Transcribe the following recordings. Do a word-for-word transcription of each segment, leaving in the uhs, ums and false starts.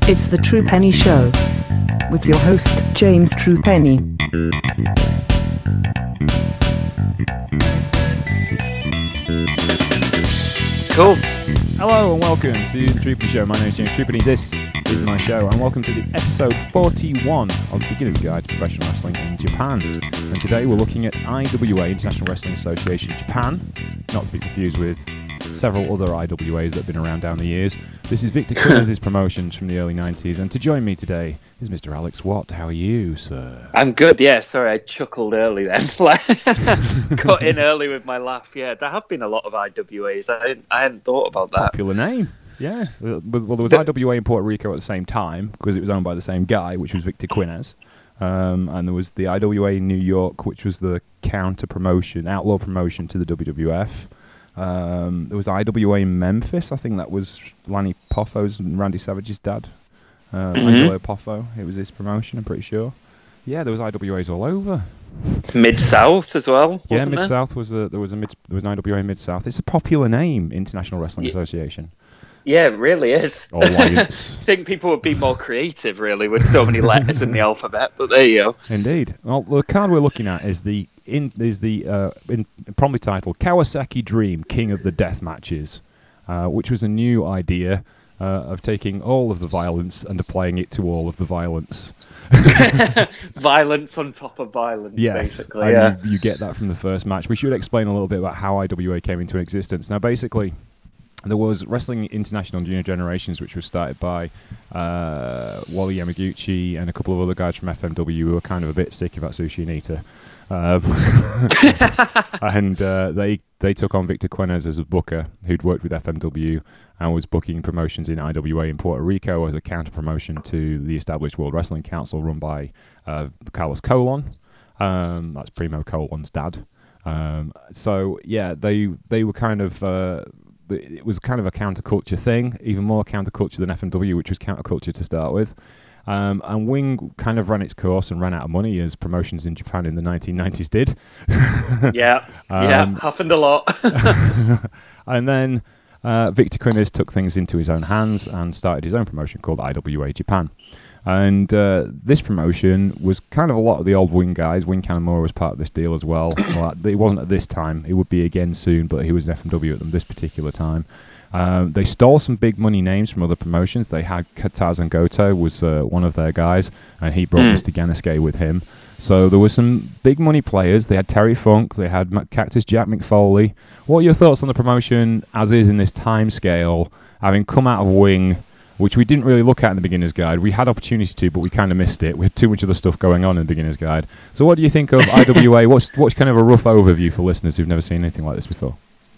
It's the True Penny Show with your host, James True Penny. Cool. Hello and welcome to the True Penny Show. My name is James True Penny. This is my show, and welcome to the episode forty-one of the Beginner's Guide to Professional Wrestling in Japan. And today we're looking at I W A, International Wrestling Association Japan, not to be confused with several other I W As that have been around down the years. This is Victor Quinnes' promotions from the early nineties, and to join me today is Mister Alex Watt. How are you, sir? I'm good, yeah. Sorry, I chuckled early then. Cut in early with my laugh. Yeah, there have been a lot of I W As. I, didn't, I hadn't thought about that. Popular name. Yeah. Well, there was I W A in Puerto Rico at the same time, because it was owned by the same guy, which was Victor Quinnes. Um, and there was the I W A in New York, which was the counter promotion, outlaw promotion to the W W F. Um, there was I W A in Memphis. I think that was Lanny Poffo's and Randy Savage's dad, uh, mm-hmm. Angelo Poffo. It was his promotion, I'm pretty sure. Yeah, there was I W As all over. Mid South as well. Yeah, Mid South was a there was a mid, there was an I W A in Mid South. It's a popular name, International Wrestling yeah. Association. Yeah, it really is. Alliance. I think people would be more creative, really, with so many letters in the alphabet. But there you go. Indeed. Well, the card we're looking at is the in is the uh, in, promptly titled Kawasaki Dream, King of the Death Matches, uh, which was a new idea uh, of taking all of the violence and applying it to all of the violence. Violence on top of violence, yes, basically. And yeah, you, you get that from the first match. We should explain a little bit about how I W A came into existence. Now, basically, there was Wrestling International Junior Generations, which was started by uh, Wally Yamaguchi and a couple of other guys from F M W who were kind of a bit sick of Atsushi Onita. Um, and uh, they they took on Victor Quinnes as a booker who'd worked with F M W and was booking promotions in I W A in Puerto Rico as a counter promotion to the established World Wrestling Council run by uh, Carlos Colon. Um, that's Primo Colon's dad. Um, so yeah, they they were kind of. Uh, It was kind of a counterculture thing, even more counterculture than F M W, which was counterculture to start with. Um, and Wing kind of ran its course and ran out of money, as promotions in Japan in the nineteen nineties did. yeah, um, yeah, happened a lot. And then uh, Victor Quinnes took things into his own hands and started his own promotion called I W A Japan. And uh, this promotion was kind of a lot of the old Wing guys. Wing Kanemaru was part of this deal as well. Well, it wasn't at this time. It would be again soon, but he was in F M W at them this particular time. Um, they stole some big money names from other promotions. They had Tarzan Goto was uh, one of their guys, and he brought mm. Mister Ganasuke with him. So there were some big money players. They had Terry Funk. They had Cactus Jack McFoley. What are your thoughts on the promotion as is in this time scale, having come out of Wing, which we didn't really look at in the Beginner's Guide? We had opportunity to, but we kind of missed it. We had too much other stuff going on in the Beginner's Guide. So what do you think of I W A? What's, what's kind of a rough overview for listeners who've never seen anything like this before?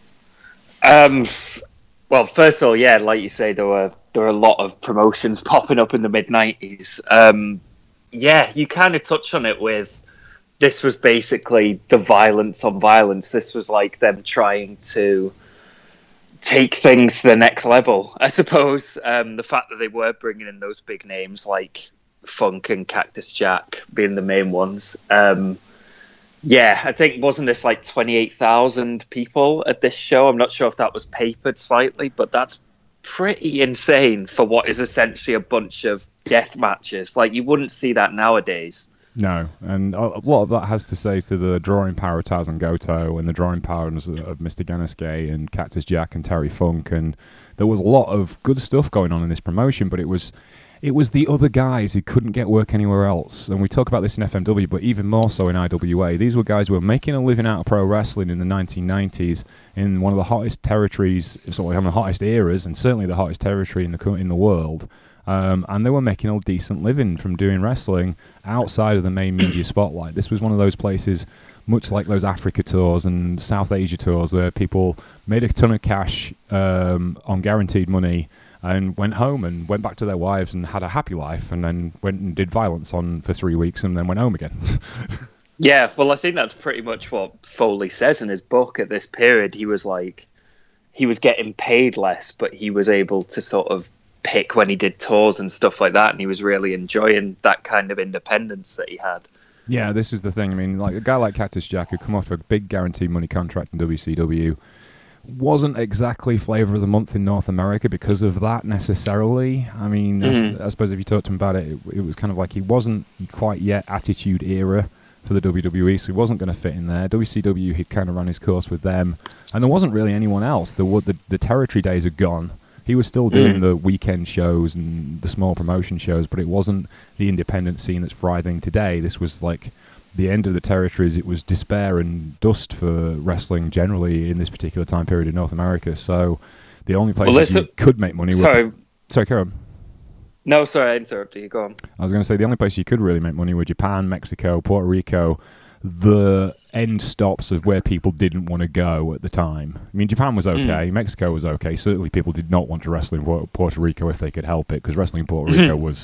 Um, well, first of all, yeah, like you say, there were there were a lot of promotions popping up in the mid nineties. Um, yeah, you kind of touched on it with, this was basically the violence on violence. This was like them trying to take things to the next level, I suppose. Um, the fact that they were bringing in those big names like Funk and Cactus Jack being the main ones. Um, yeah, I think, wasn't this like twenty-eight thousand people at this show? I'm not sure if that was papered slightly, but that's pretty insane for what is essentially a bunch of death matches. Like, you wouldn't see that nowadays. No, and a lot of that has to say to the drawing power of Tarzan Goto and the drawing power of Mister Ganasuke and Cactus Jack and Terry Funk, and there was a lot of good stuff going on in this promotion, but it was it was the other guys who couldn't get work anywhere else. And we talk about this in F M W, but even more so in I W A. These were guys who were making a living out of pro wrestling in the nineteen nineties in one of the hottest territories, sort of one of the hottest eras, and certainly the hottest territory in the in the world. Um, and they were making a decent living from doing wrestling outside of the main media spotlight. This was one of those places, much like those Africa tours and South Asia tours, where people made a ton of cash um, on guaranteed money and went home and went back to their wives and had a happy life, and then went and did violence on for three weeks and then went home again. Yeah, well, I think that's pretty much what Foley says in his book. At this period, he was like, he was getting paid less, but he was able to sort of pick when he did tours and stuff like that, and he was really enjoying that kind of independence that he had. Yeah, this is the thing. I mean, like a guy like Cactus Jack, who come off a big guaranteed money contract in W C W, wasn't exactly flavor of the month in North America because of that necessarily. I mean, Mhm. I, I suppose if you talked to him about it, it, it was kind of like he wasn't quite yet Attitude Era for the W W E, so he wasn't going to fit in there. W C W, he kind of ran his course with them, and there wasn't really anyone else. The the, the territory days are gone. He was still doing Mm. the weekend shows and the small promotion shows, but it wasn't the independent scene that's thriving today. This was like the end of the territories. It was despair and dust for wrestling generally in this particular time period in North America. So the only places listen- you could make money Sorry. were... Sorry, carry on. No, sorry, I interrupted you. Go on. I was going to say the only place you could really make money were Japan, Mexico, Puerto Rico, the end stops of where people didn't want to go at the time. I mean, Japan was okay, Mexico was okay. Certainly people did not want to wrestle in Pu- Puerto Rico if they could help it, because wrestling in Puerto Rico was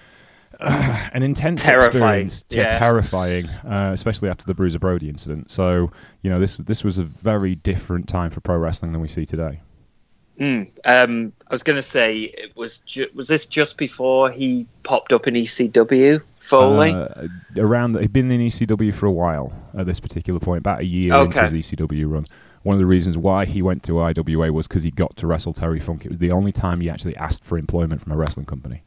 uh, an intense Terrifying, experience. Yeah, yeah. terrifying, uh, especially after the Bruiser Brody incident. So, you know, this this was a very different time for pro wrestling than we see today. Mm. Um, I was going to say, it was ju- was this just before he popped up in E C W, Foley? Uh, around, the, he'd been in E C W for a while at this particular point, about a year Okay. into his E C W run. One of the reasons why he went to I W A was because he got to wrestle Terry Funk. It was the only time he actually asked for employment from a wrestling company.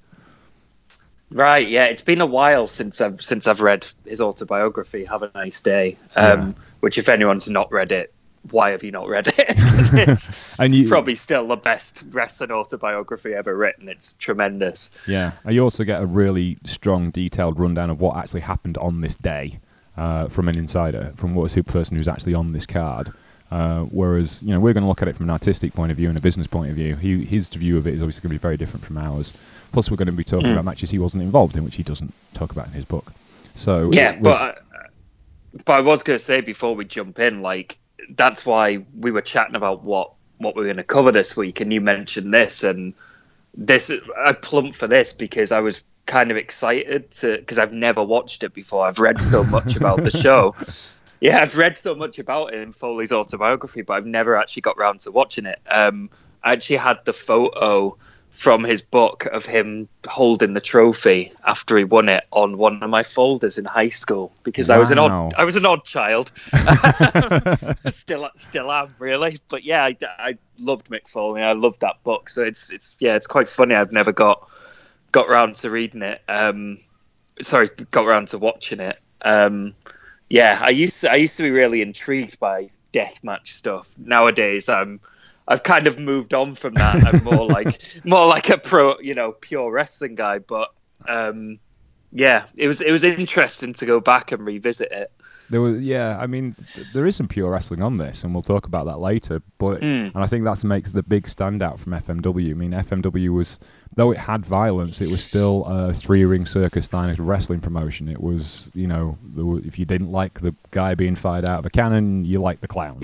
Right, yeah, it's been a while since I've since I've read his autobiography, Have a Nice Day. Um, Yeah. Which, if anyone's not read it, why have you not read it? 'Cause it's And it's you- probably still the best wrestling autobiography ever written. It's tremendous. Yeah, and you also get a really strong, detailed rundown of what actually happened on this day uh, from an insider, from what was who person who's actually on this card. Uh, whereas, you know, we're going to look at it from an artistic point of view and a business point of view. He, his view of it is obviously going to be very different from ours. Plus, we're going to be talking Mm. about matches he wasn't involved in, which he doesn't talk about in his book. So Yeah, it was, but I, but I was going to say before we jump in, like, that's why we were chatting about what what we're going to cover this week, and you mentioned this, and this I plumped for this because I was kind of excited to because I've never watched it before. I've read so much about the show. Yeah, I've read so much about it in Foley's autobiography, but I've never actually got round to watching it. Um, I actually had the photo from his book of him holding the trophy after he won it on one of my folders in high school because I was an Wow. odd I was an odd child. still still am, really. But yeah, I, I loved Mick Foley. I loved that book. So it's it's yeah, it's quite funny. I've never got got round to reading it. Um, sorry, got round to watching it. Um, yeah, I used to I used to be really intrigued by deathmatch stuff. Nowadays, I'm I've kind of moved on from that. I'm more like more like a pro, you know, pure wrestling guy. But um, yeah, it was it was interesting to go back and revisit it. There was, yeah, I mean, th- there is some pure wrestling on this, and we'll talk about that later. But Mm. and I think that makes the big standout from F M W. I mean, F M W was, though it had violence, it was still a three-ring circus style wrestling promotion. It was, you know, there were, if you didn't like the guy being fired out of a cannon, you liked the clown.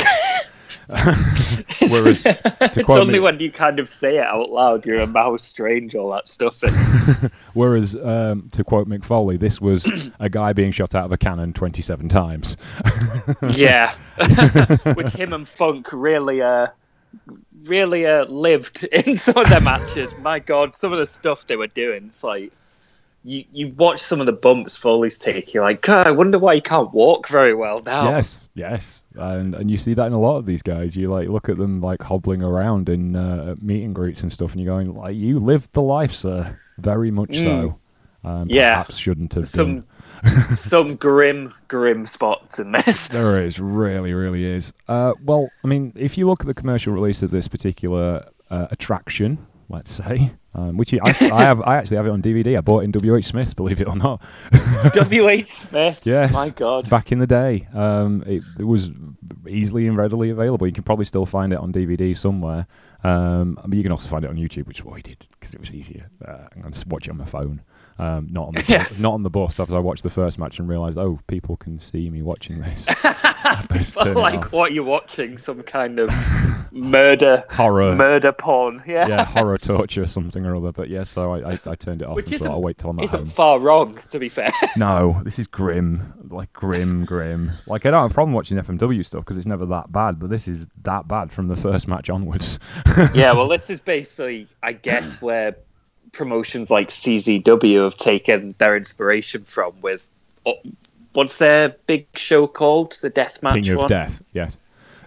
Whereas, to It's quote only me- when you kind of say it out loud, you're a mouse strange, all that stuff. It's, Whereas, um, to quote Mick Foley, this was a guy being shot out of a cannon twenty-seven times. yeah, which him and Funk really, uh, really uh, lived in some of their matches. My God, some of the stuff they were doing, it's like you you watch some of the bumps Foley's take. You're like, God, I wonder why he can't walk very well now. Yes, yes, and and you see that in a lot of these guys. You like look at them like hobbling around in uh, meet and greets and stuff, and you're going like, you lived the life, sir, very much so. Um, Yeah. perhaps shouldn't have Some done. some grim grim spots in this. There is, really, really is. Uh, well, I mean, if you look at the commercial release of this particular uh, attraction, let's say, um, which I, I have, I actually have it on D V D. I bought it in W H Smith's, believe it or not. W H Smith. Yes. My God. Back in the day, um, it, it was easily and readily available. You can probably still find it on D V D somewhere. Um, but you can also find it on YouTube, which is what I did because it was easier. Uh, I'm going to watch it on my phone, um, not on the Yes. not on the bus. As I watched the first match and realised, oh, people can see me watching this. Best Well, turn it like off. what you're watching, some kind of murder Horror. murder porn. Yeah. Yeah, horror torture, something or other. But yeah, so I, I, I turned it off Which and isn't, thought I'll wait till I'm at isn't home. far wrong, to be fair. No, this is grim, like grim, grim. Like I don't have a problem watching F M W stuff because it's never that bad, but this is that bad from the first match onwards. Yeah, well, this is basically, I guess, where promotions like C Z W have taken their inspiration from with, oh, what's their big show called? The Deathmatch King of one? Death, yes.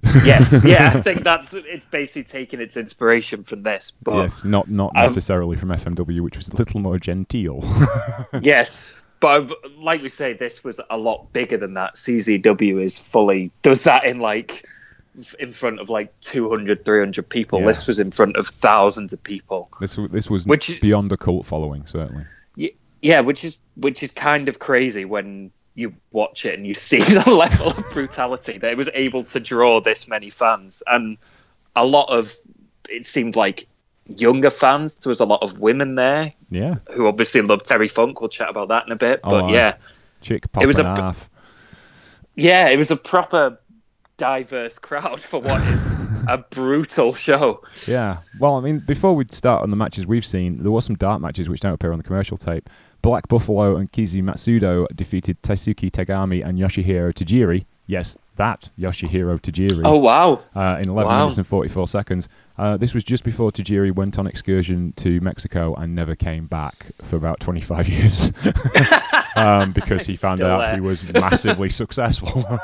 Yes, yeah, I think that's it's basically taking its inspiration from this, but yes, not not um, necessarily from F M W, which was a little more genteel. Yes, but like we say, this was a lot bigger than that. C Z W is fully does that in like in front of like two hundred, three hundred people. Yeah. This was in front of thousands of people. This w- this was Which- beyond a cult following, certainly. Yeah, which is which is kind of crazy when you watch it and you see the level of brutality that it was able to draw this many fans, and a lot of it seemed like younger fans. There was a lot of women there Yeah. who obviously loved Terry Funk. We'll chat about that in a bit, Oh, but aye. yeah, Chick pop It was and a- a half. yeah, it was a proper diverse crowd for what is a brutal show. Yeah. Well, I mean, before we start on the matches we've seen, there were some dark matches which don't appear on the commercial tape. Black Buffalo and Kizi Matsudo defeated Taisuke Tagami and Yoshihiro Tajiri. Yes, that Yoshihiro Tajiri. Oh wow! Uh, in eleven Wow. minutes and forty-four seconds. Uh, this was just before Tajiri went on excursion to Mexico and never came back for about twenty-five years um, because he found Still out there. he was massively successful.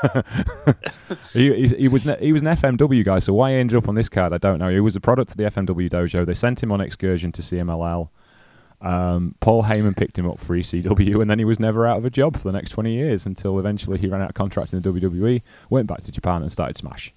he, he, he was ne- he was an F M W guy, so why he ended up on this card, I don't know. He was a product of the F M W dojo. They sent him on excursion to C M L L. Um, Paul Heyman picked him up for E C W, and then he was never out of a job for the next twenty years until eventually he ran out of contracts in the W W E, went back to Japan and started Smash.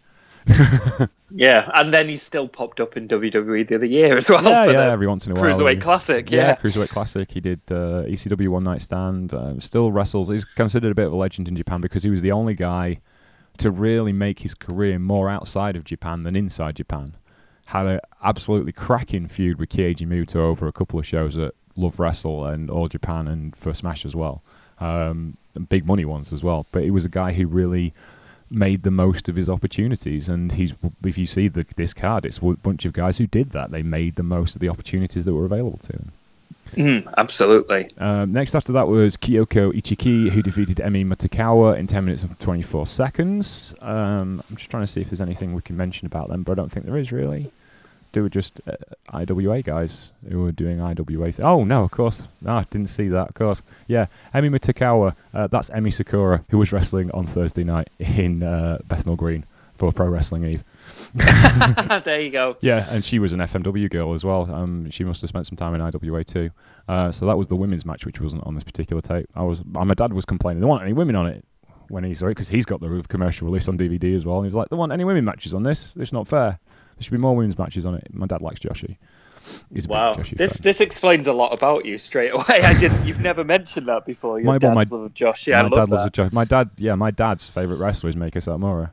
Yeah, and then he still popped up in W W E the other year as well. Yeah, for yeah, the every once in a while. Cruiserweight He's- Classic. Yeah, Yeah, Cruiserweight Classic. He did uh, E C W One Night Stand. Uh, still wrestles. He's considered a bit of a legend in Japan because he was the only guy to really make his career more outside of Japan than inside Japan. Had an absolutely cracking feud with Keiji Muto over a couple of shows at Love Wrestle and All Japan and for Smash as well. Um, and big money ones as well. But he was a guy who really made the most of his opportunities, and he's if you see the, this card, it's a bunch of guys who did that. They made the most of the opportunities that were available to them. Mm, absolutely. Um, next after that was Kyoko Ichiki, who defeated Emi Matakawa in ten minutes and twenty-four seconds. Um, I'm just trying to see if there's anything we can mention about them, but I don't think there is really. They were just uh, I W A guys who were doing I W A. Th- oh, no, of course. No, I didn't see that, of course. Yeah, Emi Matakawa, uh, that's Emi Sakura, who was wrestling on Thursday night in uh, Bethnal Green for Pro Wrestling Eve. There you go. Yeah, and she was an F M W girl as well. Um, she must have spent some time in I W A too. Uh, so that was the women's match, which wasn't on this particular tape. I was, my dad was complaining there weren't any women on it when he saw it because he's got the commercial release on D V D as well. And he was like, "There weren't any women matches on this. It's not fair. There should be more women's matches on it." My dad likes Joshi. He's a Wow, big Joshi this fan. this explains a lot about you straight away. I didn't. You've never mentioned that before. Your My- well, dad's my- love of Josh. Yeah, I my love dad loves a that. Joshi. My dad, yeah, my dad's favorite wrestler is Meiko Satomura.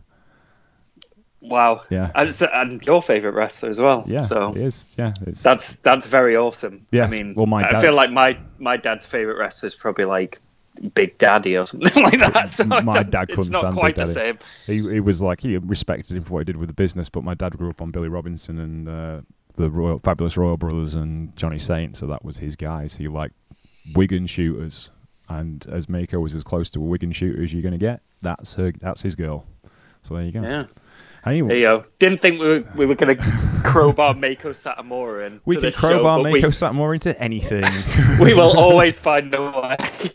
Wow. Yeah. And, so- and your favorite wrestler as well. Yeah, So it is. Yeah, it's that's that's very awesome. Yes, I mean, well, my I dad- feel like my my dad's favorite wrestler is probably like Big Daddy or something like that. So My dad it's couldn't not stand quite Big the Daddy. same. He, he was like, he respected him for what he did with the business, but my dad grew up on Billy Robinson and uh, the Royal, Fabulous Royal Brothers and Johnny Saint, so that was his guys. He liked Wigan shooters, and as Mako was as close to a Wigan shooter as you're going to get, that's her, that's his girl. So there you go. Yeah. Anyway, There you go. Didn't think we were, we were going to crowbar Mako Satomura in. we to can this show, crowbar but Mako Satomura into anything. We, we will always find a way.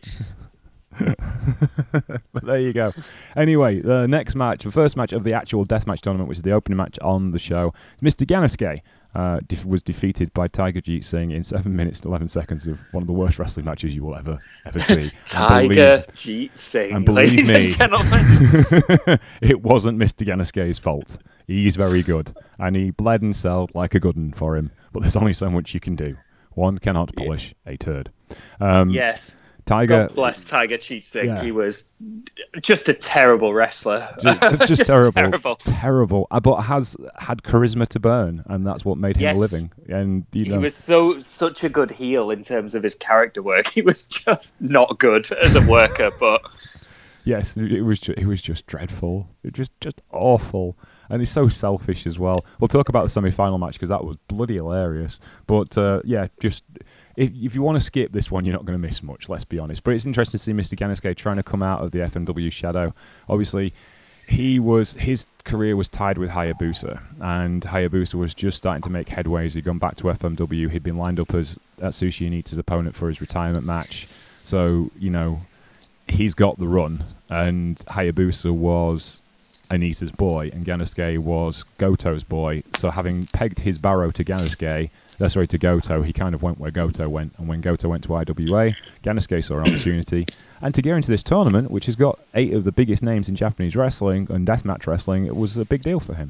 But there you go. Anyway, the next match, the first match of the actual deathmatch tournament, which is the opening match on the show, Mister Ganasuke uh, def- was defeated by Tiger Jeet Singh in seven minutes and eleven seconds of one of the worst wrestling matches you will ever, ever see. And Tiger believe- Jeet Singh, and believe ladies me, and gentlemen. it wasn't Mister Ganasuke's fault. He's very good, and he bled and sold like a good un for him, but there's only so much you can do. One cannot polish a turd. Um, Yes. Tiger... God bless Tiger Cheat Singh. Yeah. He was just a terrible wrestler. Just, just terrible, terrible. terrible. Uh, But has had charisma to burn, and that's what made him Yes. a living. And you He know, was so such a good heel in terms of his character work. He was just not good as a worker, but yes, it was. Ju- it was just dreadful. It just, just awful. And he's so selfish as well. We'll talk about the semi-final match because that was bloody hilarious. But uh, yeah, just if if you want to skip this one, you're not going to miss much. Let's be honest. But it's interesting to see Mister Ganasuke trying to come out of the F M W shadow. Obviously, he was his career was tied with Hayabusa, and Hayabusa was just starting to make headways. He'd gone back to F M W. He'd been lined up as Atsushi Onita's opponent for his retirement match. So you know, he's got the run, and Hayabusa was Anita's boy, and Ganosuke was Goto's boy. So having pegged his barrow to Ganosuke, uh, sorry, to Goto, he kind of went where Goto went. And when Goto went to I W A, Ganosuke saw an opportunity. And to get into this tournament, which has got eight of the biggest names in Japanese wrestling and deathmatch wrestling, it was a big deal for him.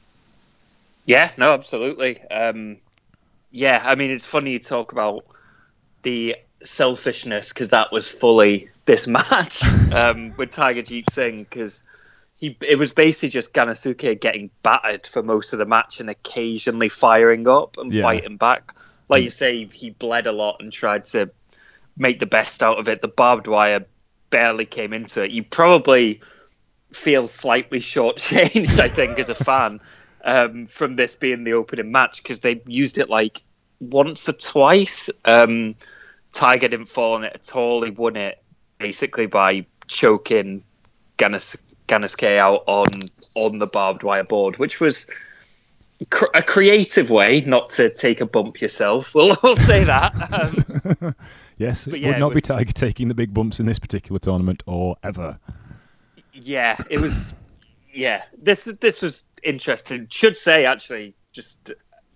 Yeah, no, absolutely. Um, yeah, I mean, it's funny you talk about the selfishness, because that was fully this match um, with Tiger Jeet Singh, because he it was basically just Ganosuke getting battered for most of the match and occasionally firing up and Yeah. fighting back. Like you say, he bled a lot and tried to make the best out of it. The barbed wire barely came into it. You probably feel slightly shortchanged, I think, as a fan, um, from this being the opening match, because they used it like once or twice. Um, Tiger didn't fall on it at all. He won it basically by choking Ganos- Ganosuke out on on the barbed wire board, which was cr- a creative way not to take a bump yourself. We'll, we'll say that. Um, Yes, it But yeah, would it not be was- Tiger taking the big bumps in this particular tournament, or ever. yeah, it was. Yeah, this this was interesting. Should say actually, just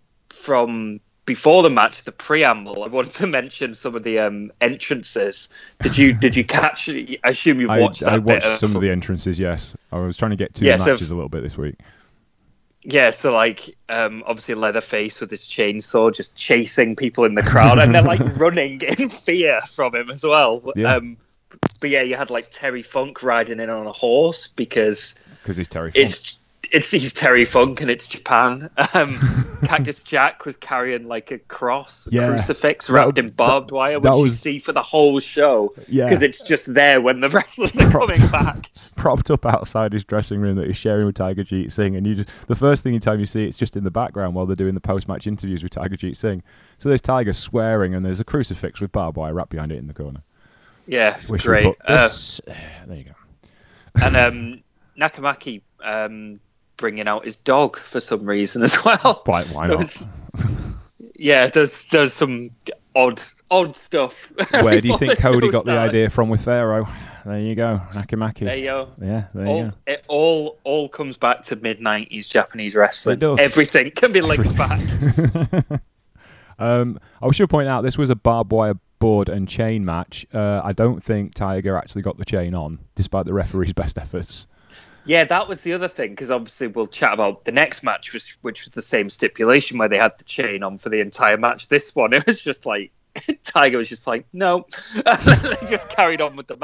from before the match, the preamble, I wanted to mention some of the um, entrances. Did you did you catch? I assume you've I, watched that. I bit watched of- some of the entrances, yes. I was trying to get to Yeah, the so- matches a little bit this week. Yeah, so like um, obviously Leatherface with his chainsaw just chasing people in the crowd, and they're like running in fear from him as well. Yeah. Um, but yeah, you had like Terry Funk riding in on a horse because Because he's Terry Funk. it's it's he's Terry Funk and it's Japan. Um, Cactus Jack was carrying like a cross, a Yeah. crucifix That- wrapped in barbed wire, that which you was- see for the whole show Yeah. because it's just there when the wrestlers are Propped- coming back. Propped up outside his dressing room that he's sharing with Tiger Jeet Singh, and you just, the first thing time you see it's just in the background while they're doing the post-match interviews with Tiger Jeet Singh. So there's Tiger swearing, and there's a crucifix with barbed wire wrapped behind it in the corner. Yeah, it's Wish great. we put Uh, this. There you go. and um, Nakamaki um, bringing out his dog for some reason as well. Why? Why There not? was- yeah, there's there's some odd odd stuff. Where do you before think the Cody show got the started. idea from with Pharaoh? There you go, Nakamaki. There you go. Yeah, there All, you go. it all all comes back to mid nineties Japanese wrestling. It does. Everything can be linked back. um, I should point out this was a barbed wire board and chain match. Uh, I don't think Tiger actually got the chain on, despite the referee's best efforts. Yeah, that was the other thing, because obviously we'll chat about the next match, which, which was the same stipulation where they had the chain on for the entire match. This one, it was just like, Tiger was just like, no. They just carried on with the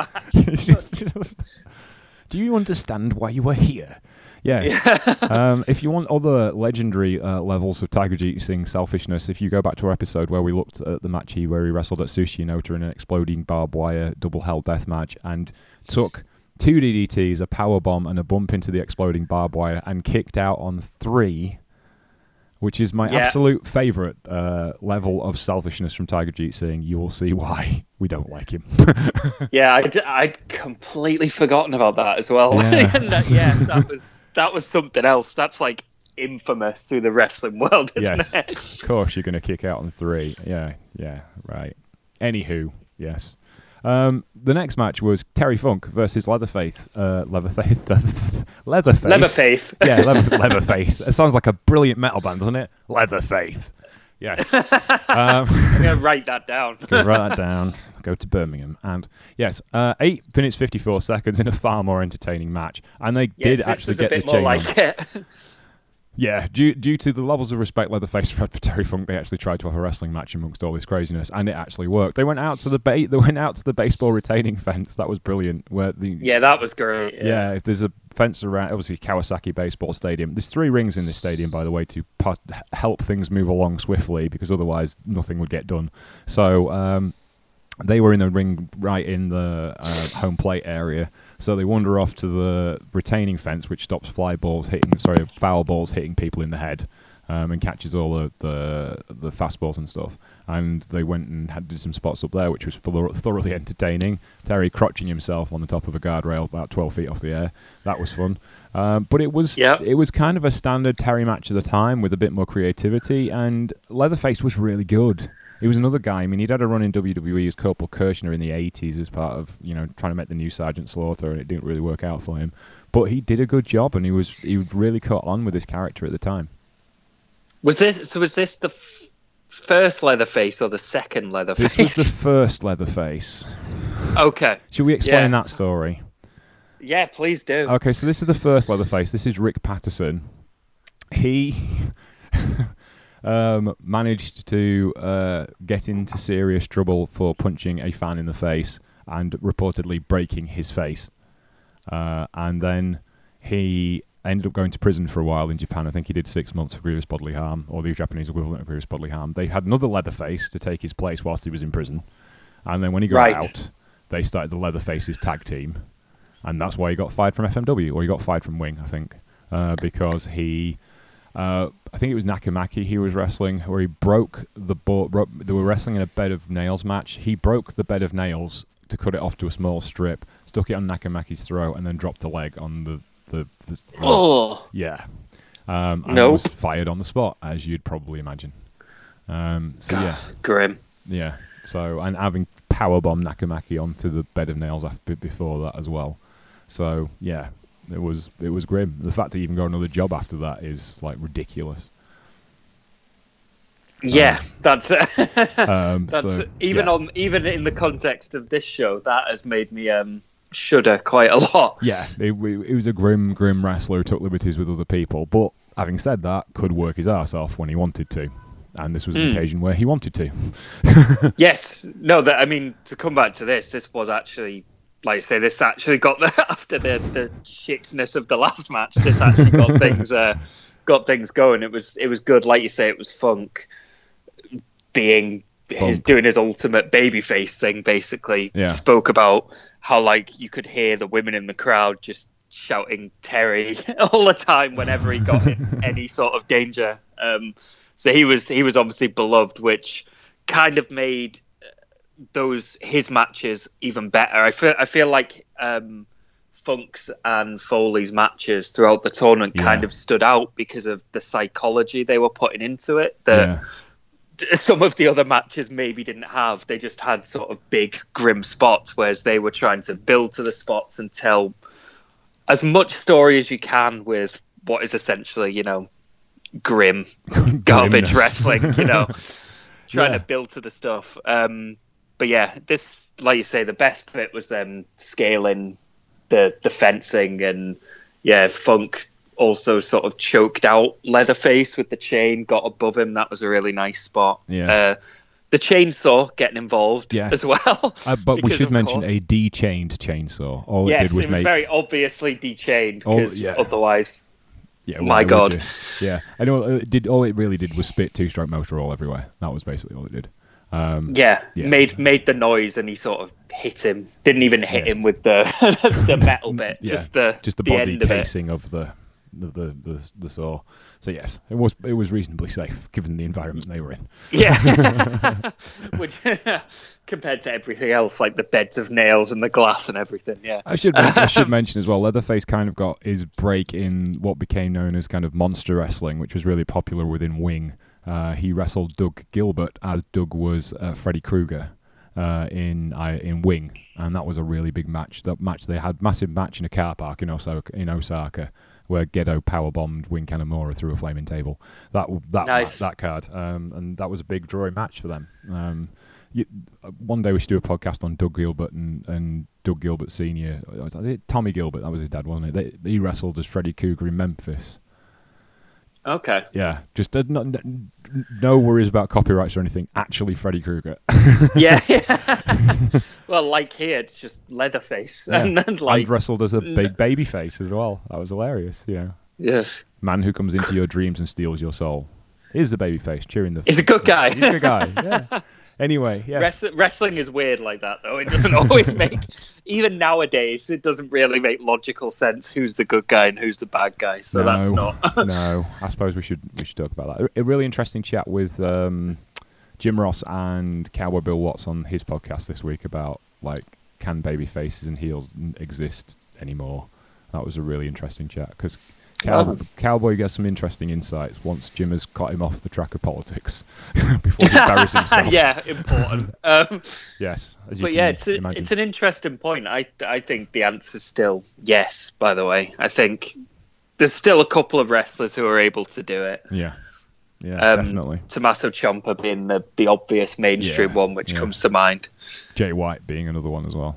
match. Do you understand why you were here? Yeah. Yeah. um, if you want other legendary uh, levels of Tiger Jeet Singh selfishness, if you go back to our episode where we looked at the match he where he wrestled at Sushi Nota in an exploding barbed wire double hell death match and took two D D Ts, a power bomb, and a bump into the exploding barbed wire, and kicked out on three, which is my Yeah. absolute favourite uh, level of selfishness from Tiger Jeet Singh. You will see why we don't like him. Yeah, I'd, I'd completely forgotten about that as well. Yeah. And that, yeah, that was that was something else. That's like infamous through the wrestling world, isn't Yes, it? of course you're going to kick out on three. Yeah, yeah, right. Anywho, yes. Um, the next match was Terry Funk versus Leatherface. Uh, Leatherface. Leatherface. Leatherface. Yeah, Leather, Leatherface. It sounds like a brilliant metal band, doesn't it? Leatherface. Yes. Um, I'm gonna write that down. go write that down. Go to Birmingham, and yes, uh, eight minutes fifty-four seconds in a far more entertaining match, and they Yes, did this actually was get a bit the more chain like on. it. Yeah, due due to the levels of respect Leatherface had for Terry Funk, they actually tried to have a wrestling match amongst all this craziness, and it actually worked. They went out to the ba- they went out to the baseball retaining fence. That was brilliant. Where the Yeah, that was great. Yeah. yeah, if there's a fence around, obviously Kawasaki Baseball Stadium. There's three rings in this stadium, by the way, to pu- help things move along swiftly, because otherwise nothing would get done. So um, they were in the ring right in the uh, home plate area. So they wander off to the retaining fence, which stops fly balls hitting, sorry, foul balls hitting people in the head. Um, and catches all the, the the fastballs and stuff. And they went and had did some spots up there, which was thor- thoroughly entertaining. Terry crotching himself on the top of a guardrail about twelve feet off the air. That was fun. Um, but it was Yep. it was kind of a standard Terry match at the time with a bit more creativity. And Leatherface was really good. He was another guy. I mean, he'd had a run in W W E as Corporal Kirshner in the eighties as part of, you know, trying to make the new Sergeant Slaughter, and it didn't really work out for him. But he did a good job, and he was he really caught on with his character at the time. Was this so? Was this the f- first Leatherface or the second Leatherface? This was the first Leatherface. Okay. Should we explain Yeah. that story? Yeah, please do. Okay, so this is the first Leatherface. This is Rick Patterson. He um, managed to uh, get into serious trouble for punching a fan in the face and reportedly breaking his face. Uh, and then he ended up going to prison for a while in Japan. I think he did six months for grievous bodily harm, or the Japanese equivalent of grievous bodily harm. They had another Leatherface to take his place whilst he was in prison. And then when he got Right. out, they started the Leatherfaces tag team. And that's why he got fired from F M W, or he got fired from Wing, I think, uh, because he, uh, I think it was Nakamaki he was wrestling, where he broke the board. Bro- they were wrestling in a bed of nails match. He broke the bed of nails to cut it off to a small strip, stuck it on Nakamaki's throat, and then dropped a leg on the the. the, the Oh. Yeah. Um, and Nope. was fired on the spot, as you'd probably imagine. Um, so God, yeah, grim. yeah. So and having powerbomb Nakamaki onto the bed of nails after, before that as well. So yeah, it was it was grim. The fact that he even got another job after that is like ridiculous. Yeah, that's Um, that's so, even yeah. on even in the context of this show, that has made me um shudder quite a lot. Yeah, it, it was a grim, grim wrestler who took liberties with other people. But having said that, could work his ass off when he wanted to, and this was an Mm. occasion where he wanted to. Yes, no, that I mean to come back to this, this was actually, like I say, this actually got the after the the shitness of the last match. This actually got things uh, got things going. It was it was good, like you say, it was Funk being his Funk. doing his ultimate babyface thing. Basically, Yeah. spoke about how like you could hear the women in the crowd just shouting Terry all the time whenever he got in any sort of danger. Um, so he was he was obviously beloved, which kind of made those his matches even better. I feel I feel like um, Funk's and Foley's matches throughout the tournament Yeah. kind of stood out because of the psychology they were putting into it that Yeah. some of the other matches maybe didn't have. They just had sort of big grim spots, whereas they were trying to build to the spots and tell as much story as you can with what is essentially, you know, grim garbage Grimness. wrestling, you know, trying Yeah. to build to the stuff. Um, but yeah, this, like you say, the best bit was them scaling the the fencing, and yeah, Funk also sort of choked out Leatherface with the chain, got above him. That was a really nice spot. Yeah. Uh, the chainsaw getting involved Yes. as well. Uh, but we because, should of mention course- a de-chained chainsaw. All it Yes, did was it was make very obviously dechained Oh, because yeah. otherwise, yeah, my why would God. you? Yeah, I know. It did all it really did was spit two-stroke motor all everywhere. That was basically all it did. Um, yeah, Yeah. made made the noise, and he sort of hit him. Didn't even hit Yeah. him with the the metal bit, yeah, just the just the, the body end of it. casing of the the, the the the saw. So yes, it was it was reasonably safe given the environment they were in. Yeah, which compared to everything else, like the beds of nails and the glass and everything. Yeah, I should men- I should mention as well, Leatherface kind of got his break in what became known as kind of monster wrestling, which was really popular within Wing. Uh, he wrestled Doug Gilbert as Doug was uh, Freddy Krueger uh, in uh, in Wing, and that was a really big match. That match they had massive match in a car park in Osaka, in Osaka, where Gedo powerbombed Wing Kanemaru through a flaming table. That that Nice. that card, um, and that was a big drawing match for them. Um, you, uh, one day we should do a podcast on Doug Gilbert and, and Doug Gilbert Senior Was it Tommy Gilbert, that was his dad, wasn't it? They, he wrestled as Freddy Krueger in Memphis. okay. Yeah, just uh, no, no worries about copyrights or anything. Actually, Freddy Krueger. Yeah, yeah. Well, like here, it's just Leatherface, Yeah. and then like, and wrestled as a big baby face as well. That was hilarious. You know, yeah, man who comes into your dreams and steals your soul. Here's the baby face cheering the. he's a good guy. He's a good guy. Yeah. Anyway, yes. Wrest- wrestling is weird like that, though. It doesn't always make, even nowadays, it doesn't really make logical sense who's the good guy and who's the bad guy. So no, that's not. no, I suppose we should we should talk about that. A really interesting chat with um, Jim Ross and Cowboy Bill Watts on his podcast this week about like can baby faces and heels n- exist anymore. That was a really interesting chat because Cow- Oh. Cowboy gets some interesting insights once Jim has cut him off the track of politics before he buries himself. Yeah, important. Um, Yes, as you but can yeah, it's a, imagine. it's an interesting point. I I think the answer's still yes. By the way, I think there's still a couple of wrestlers who are able to do it. Yeah, yeah, Um, definitely. Tommaso Ciampa being the, the obvious mainstream Yeah, one, which yeah. comes to mind. Jay White being another one as well.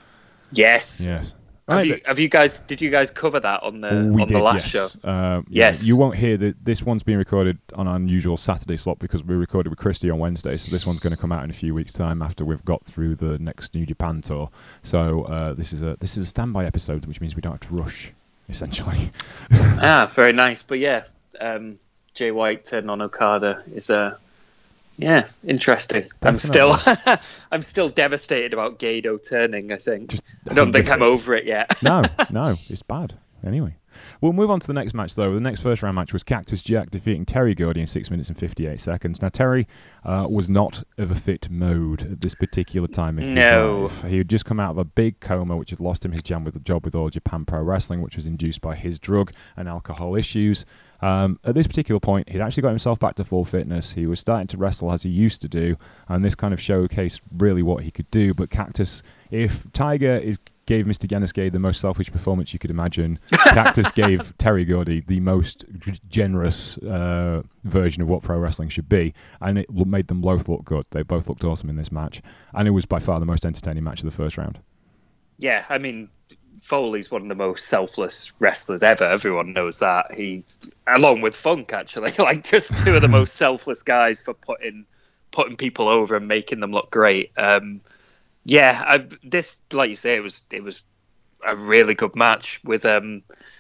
Yes. Yes. Have Right, you have you guys did you guys cover that on the we on did, the last yes. show? Um, yeah, Yes. You won't hear that this one's being recorded on our unusual Saturday slot because we recorded with Christy on Wednesday, so this one's going to come out in a few weeks' time after we've got through the next New Japan tour. So uh, this is a this is a standby episode, which means we don't have to rush, essentially. Ah, very nice. But yeah, um, Jay White turning on Okada is a uh, yeah interesting. I'm still I'm still devastated about Gedo turning. I think Just I don't think I'm horrific. over it yet. no, no, it's bad. Anyway, we'll move on to the next match, though. The next first round match was Cactus Jack defeating Terry Gordy in six minutes and fifty-eight seconds. Now, Terry uh, was not of a fit mode at this particular time in No. his life. He had just come out of a big coma, which had lost him his jam with, job with All Japan Pro Wrestling, which was induced by his drug and alcohol issues. Um, at this particular point, he'd actually got himself back to full fitness. He was starting to wrestle as he used to do, and this kind of showcased really what he could do. But Cactus, if Tiger is gave Mister Genisuke the most selfish performance you could imagine, Cactus gave Terry Gordy the most g- generous uh, version of what pro wrestling should be, and it l- made them both look good. They both looked awesome in this match, and it was by far the most entertaining match of the first round. Yeah, I mean, Foley's one of the most selfless wrestlers ever. Everyone knows that. He, along with Funk, actually, like just two of the most selfless guys for putting putting people over and making them look great. Um, yeah, I, this, like you say, it was it was a really good match with um,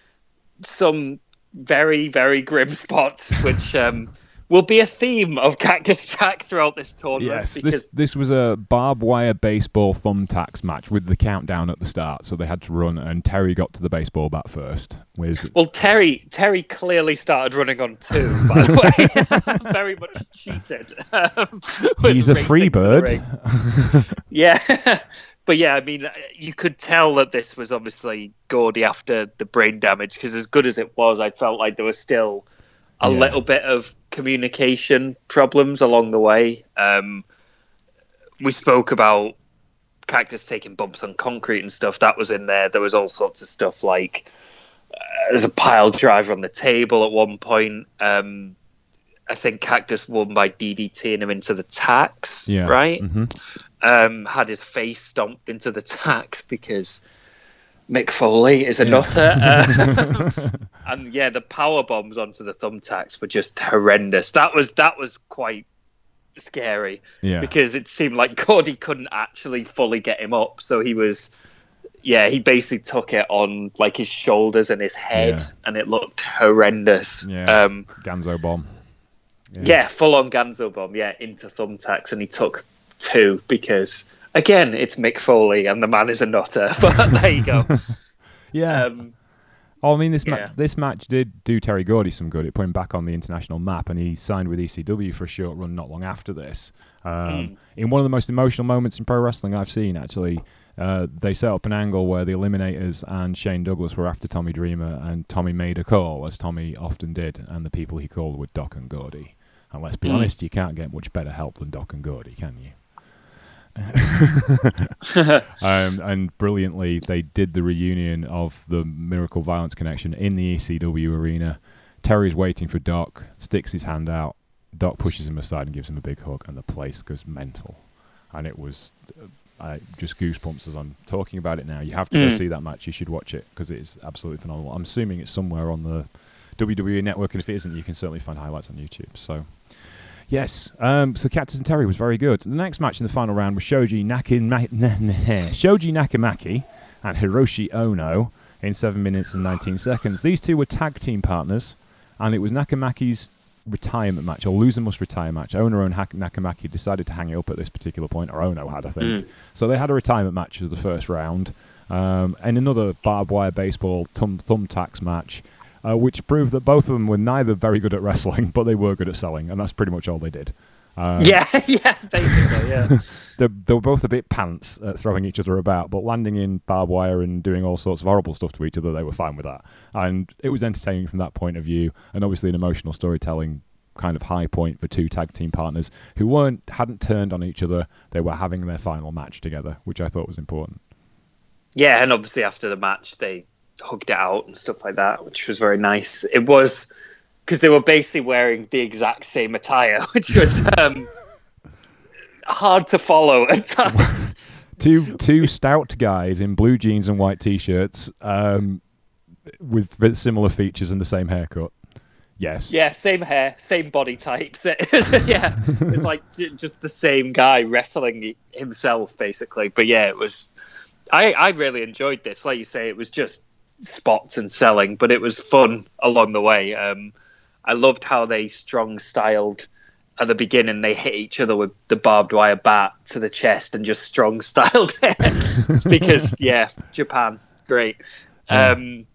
some very very grim spots, which um, will be a theme of Cactus Jack throughout this tournament. Yes, because this this was a barbed wire baseball thumbtacks match with the countdown at the start, so they had to run, and Terry got to the baseball bat first. With Well, Terry Terry clearly started running on two, by the way. Very much cheated. Um, with he's a racing free to the bird. ring. Yeah. But yeah, I mean, you could tell that this was obviously Gordy after the brain damage, because as good as it was, I felt like there was still a Yeah. little bit of communication problems along the way. Um, we spoke about Cactus taking bumps on concrete and stuff. That was in there. There was all sorts of stuff like uh, there's a pile driver on the table at one point. Um, I think Cactus won by DDTing him into the tacks, Yeah. right? hmm Um, had his face stomped into the tacks because Mick Foley is a Yeah. nutter. Uh, and yeah, the power bombs onto the thumbtacks were just horrendous. That was that was quite scary Yeah. because it seemed like Gordy couldn't actually fully get him up. So he was, yeah, he basically took it on like his shoulders and his head, Yeah. and it looked horrendous. Yeah. Um, Ganzo bomb. yeah, full on Ganzo bomb, yeah, into thumbtacks, and he took two because, again, it's Mick Foley and the man is a nutter. But there you go. Yeah. Um, Oh, I mean, this Yeah. ma- this match did do Terry Gordy some good. It put him back on the international map, and he signed with E C W for a short run not long after this. Um, Mm. In one of the most emotional moments in pro wrestling I've seen, actually, uh, they set up an angle where the Eliminators and Shane Douglas were after Tommy Dreamer, and Tommy made a call, as Tommy often did, and the people he called were Doc and Gordy. And let's be Mm. honest, you can't get much better help than Doc and Gordy, can you? um, and brilliantly, they did the reunion of the Miracle Violence Connection in the E C W arena. Terry's waiting for Doc, sticks his hand out. Doc pushes him aside and gives him a big hug, and the place goes mental. And it was uh, I, just goosebumps as I'm talking about it now. You have to go Mm. see that match. You should watch it because it is absolutely phenomenal. I'm assuming it's somewhere on the W W E network, and if it isn't, you can certainly find highlights on YouTube. So. Yes, um, so Cactus and Terry was very good. The next match in the final round was Shoji, Nakin, Shoji Nakamaki and Hiroshi Ono in seven minutes and nineteen seconds. These two were tag team partners, and it was Nakamaki's retirement match, or loser must retire match. Ono and Hak- Nakamaki decided to hang it up at this particular point, or Ono had, I think. Mm. So they had a retirement match as the first round, um, and another barbed wire baseball thumb thumbtacks match. Uh, which proved that both of them were neither very good at wrestling, but they were good at selling, and that's pretty much all they did. Um, yeah, yeah, basically, yeah. they, they were both a bit pants at throwing each other about, but landing in barbed wire and doing all sorts of horrible stuff to each other, they were fine with that. And it was entertaining from that point of view, and obviously an emotional storytelling kind of high point for two tag team partners who weren't hadn't turned on each other. They were having their final match together, which I thought was important. Yeah, and obviously after the match, they hugged it out and stuff like that, which was very nice. It was... because they were basically wearing the exact same attire, which was um, hard to follow at times. two two stout guys in blue jeans and white t-shirts um, with very similar features and the same haircut. Yes. Yeah, same hair, same body types. It was, yeah, it was like j- just the same guy wrestling himself, basically. But yeah, it was... I, I really enjoyed this. Like you say, it was just spots and selling, but it was fun along the way. Um I loved how they strong-styled at the beginning. They hit each other with the barbed wire bat to the chest and just strong-styled it. Because, yeah, Japan, great. Yeah. Um,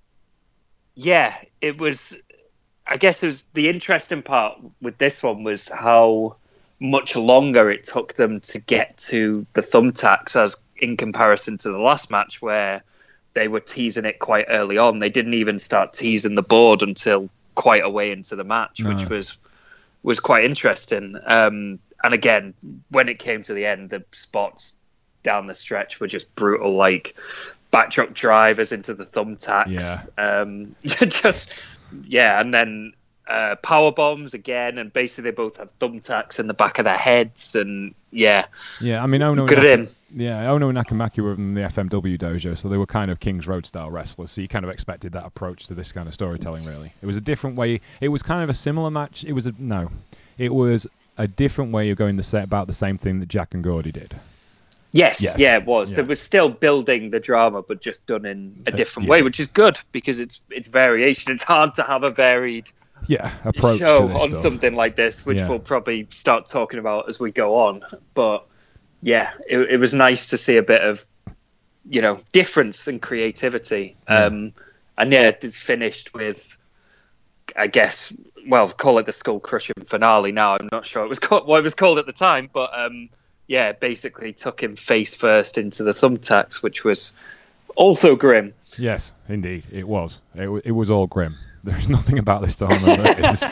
yeah, it was... I guess it was the interesting part with this one was how much longer it took them to get to the thumbtacks as in comparison to the last match where they were teasing it quite early on. They didn't even start teasing the board until quite a way into the match, No. which was was quite interesting. Um, and again, when it came to the end, the spots down the stretch were just brutal, like backdrop drivers into the thumbtacks. Yeah. Um, just yeah, and then uh, power bombs again, and basically they both had thumbtacks in the back of their heads, and yeah, Yeah, I mean, Ono good at and him. Yeah, Ono and Nakamaki were from the F M W dojo, so they were kind of Kings Road style wrestlers. So you kind of expected that approach to this kind of storytelling. Really, it was a different way. It was kind of a similar match. It was a no, it was a different way of going the set about the same thing that Jack and Gordy did. Yes, Yes. yeah, it was. Yeah. They were still building the drama, but just done in a Uh, different yeah. way, which is good because it's it's variation. It's hard to have a varied Yeah, approach show to this on stuff. something like this, which Yeah. we'll probably start talking about as we go on. But yeah, it, it was nice to see a bit of, you know, difference and creativity. Yeah. Um, and yeah, it finished with, I guess, well, call it the skull crushing finale. Now I'm not sure it was called, what it was called at the time, but um, yeah, basically took him face first into the thumbtacks, which was also grim. Yes, indeed, it was. It, w- it was all grim. There's nothing about this tournament that is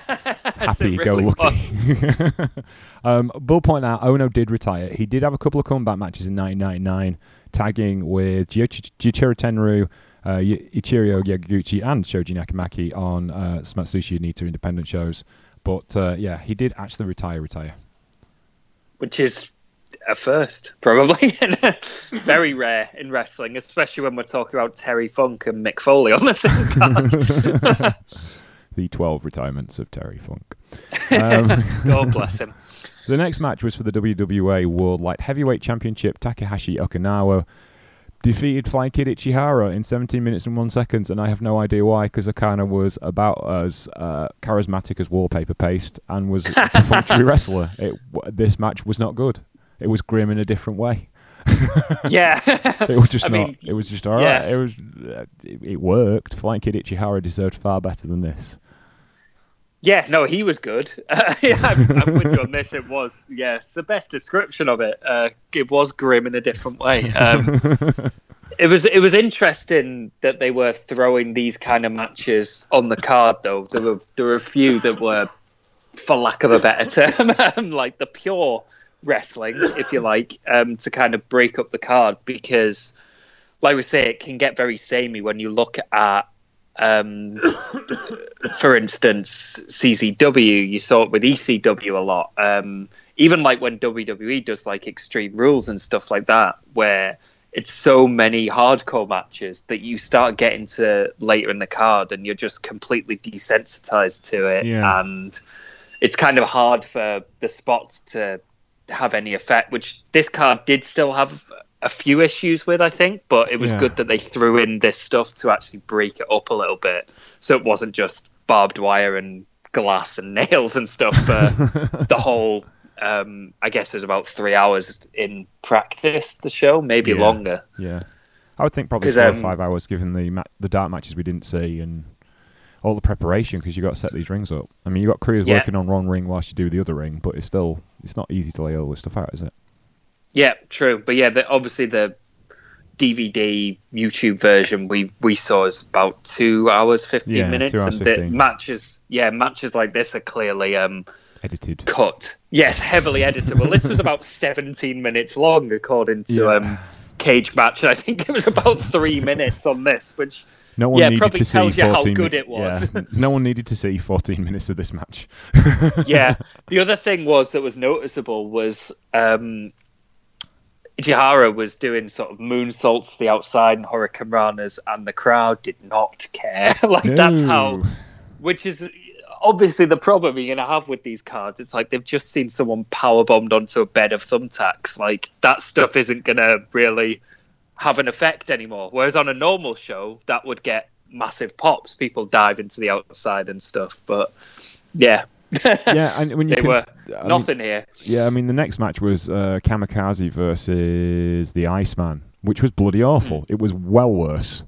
happy-go-lucky. um, Bull point out, Ono did retire. He did have a couple of comeback matches in nineteen ninety-nine, tagging with Jiichi- Jiichiro Tenryu, uh, Y- Ichiro Yamaguchi, and Shoji Nakamaki on uh, Matsushi Nita independent shows. But uh, yeah, he did actually retire. Retire. Which is a first, probably. Very rare in wrestling, especially when we're talking about Terry Funk and Mick Foley on the same card. The twelve retirements of Terry Funk. Um, God bless him. The next match was for the W W A World Light Heavyweight Championship. Takahashi Okinawa defeated Flying Kid Ichihara in seventeen minutes and one second, and I have no idea why, because Okana was about as uh, charismatic as wallpaper paste and was a perfunctory wrestler. It, w- this match was not good. It was grim in a different way. Yeah. It was just I not. mean, It was just all right. yeah. It was. Uh, it, it worked. Flying Kid Ichihara deserved far better than this. Yeah, no, he was good. Uh, yeah, I'm, I'm with you on this. It was, yeah, it's the best description of it. Uh, it was grim in a different way. Um, it was it was interesting that they were throwing these kind of matches on the card, though. There were there were a few that were, for lack of a better term, um, like the pure wrestling, if you like, um, to kind of break up the card, because, like we say, it can get very samey when you look at, um, for instance, C Z W. You saw it with E C W a lot. Um, even like when W W E does like Extreme Rules and stuff like that, where it's so many hardcore matches that you start getting to later in the card and you're just completely desensitized to it. Yeah. And it's kind of hard for the spots to have any effect, which this card did still have a few issues with, I think, but it was Yeah. good that they threw in this stuff to actually break it up a little bit, so it wasn't just barbed wire and glass and nails and stuff for the whole um I guess it was about three hours in practice, the show, maybe Yeah. longer. Yeah, I would think probably 'Cause, four um, or five hours, given the ma- the dark matches we didn't see, and all the preparation because you got to set these rings up. I mean, you got crews Yeah. working on one ring whilst you do the other ring, but it's still it's not easy to lay all this stuff out, is it? Yeah, true. But yeah, the, obviously the D V D YouTube version we we saw is about two hours fifteen Yeah, minutes, two hours and fifteen. the matches, yeah, matches like this are clearly um, Edited. cut. Yes, heavily editable. This was about seventeen minutes long, according to Yeah. um, Cage Match, and I think it was about three minutes on this, which No one yeah, needed probably to see tells you how fourteen good mi- it was. Yeah, no one needed to see fourteen minutes of this match. Yeah. The other thing was that was noticeable was um, Jihara was doing sort of moonsaults to the outside and Hurricane Ranas, and the crowd did not care. like that's how, No. which is obviously the problem you're gonna have with these cards. It's like they've just seen someone power bombed onto a bed of thumbtacks. Like that stuff isn't gonna really have an effect anymore. Whereas on a normal show, that would get massive pops. People dive into the outside and stuff. But yeah. Yeah, and when you they can, were s- I mean, nothing here. yeah, I mean the next match was uh, Kamikaze versus the Iceman, which was bloody awful. Hmm. It was well worse.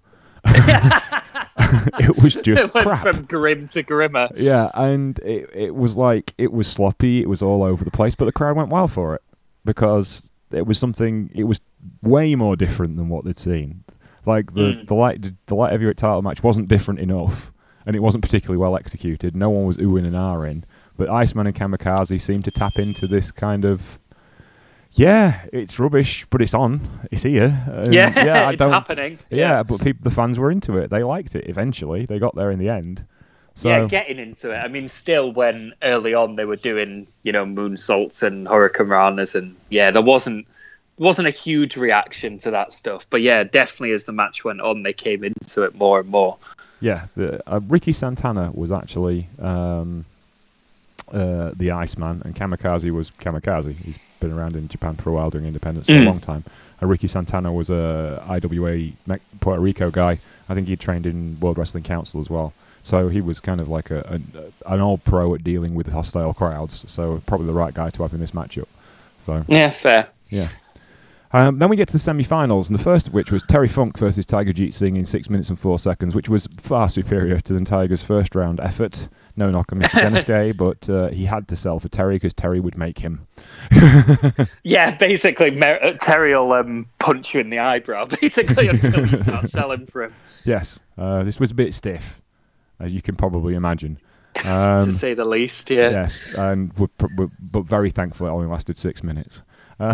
It was just It went crap. from grim to grimmer. Yeah, and it it was like it was sloppy. It was all over the place, but the crowd went wild for it because it was something. It was way more different than what they'd seen. Like the Mm. the light the light heavyweight title match wasn't different enough, and it wasn't particularly well executed. No one was oohing and ahhing. But Iceman and Kamikaze seemed to tap into this kind of, yeah, it's rubbish, but it's on, it's here. And Yeah, I it's don't- happening. Yeah, but people, the fans were into it. They liked it. Eventually, they got there in the end. So Yeah, getting into it. I mean, still, when early on they were doing, you know, moonsaults and Hurricane Ranas, and yeah, there wasn't wasn't a huge reaction to that stuff. But yeah, definitely as the match went on, they came into it more and more. yeah, the, uh, Ricky Santana was actually um, uh, the Iceman, and Kamikaze was Kamikaze. He's been around in Japan for a while doing independence for Mm. a long time. And Ricky Santana was a I W A Me- Puerto Rico guy. I think he trained in World Wrestling Council as well. So he was kind of like a, a an old pro at dealing with hostile crowds. So probably the right guy to have in this matchup. So Yeah, fair. yeah. Um, then we get to the semi-finals, and the first of which was Terry Funk versus Tiger Jeet Singh in six minutes and four seconds, which was far superior to the Tiger's first round effort. No knock on Mister Genosuke, but uh, he had to sell for Terry because Terry would make him. Yeah, basically, Mer- uh, Terry will um, punch you in the eyebrow, basically, until you start selling for him, Yes, uh, this was a bit stiff, as you can probably imagine. Um, to say the least. Yeah. Yes, and we're, pr- we're, but very thankful it only lasted six minutes. Uh,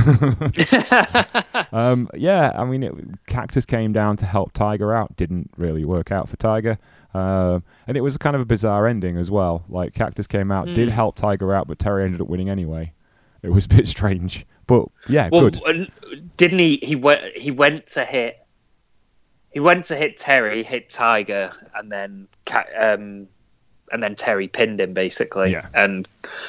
um, yeah, I mean, it, Cactus came down to help Tiger out. Didn't really work out for Tiger. Uh, and it was kind of a bizarre ending as well. Like, Cactus came out, did Mm. help Tiger out, but Terry ended up winning anyway. It was a bit strange. But, yeah, Well, good. uh, didn't he? He went. He went to hit. He went to hit Terry, hit Tiger, and then Ca- um, and then Terry pinned him basically. Yeah. And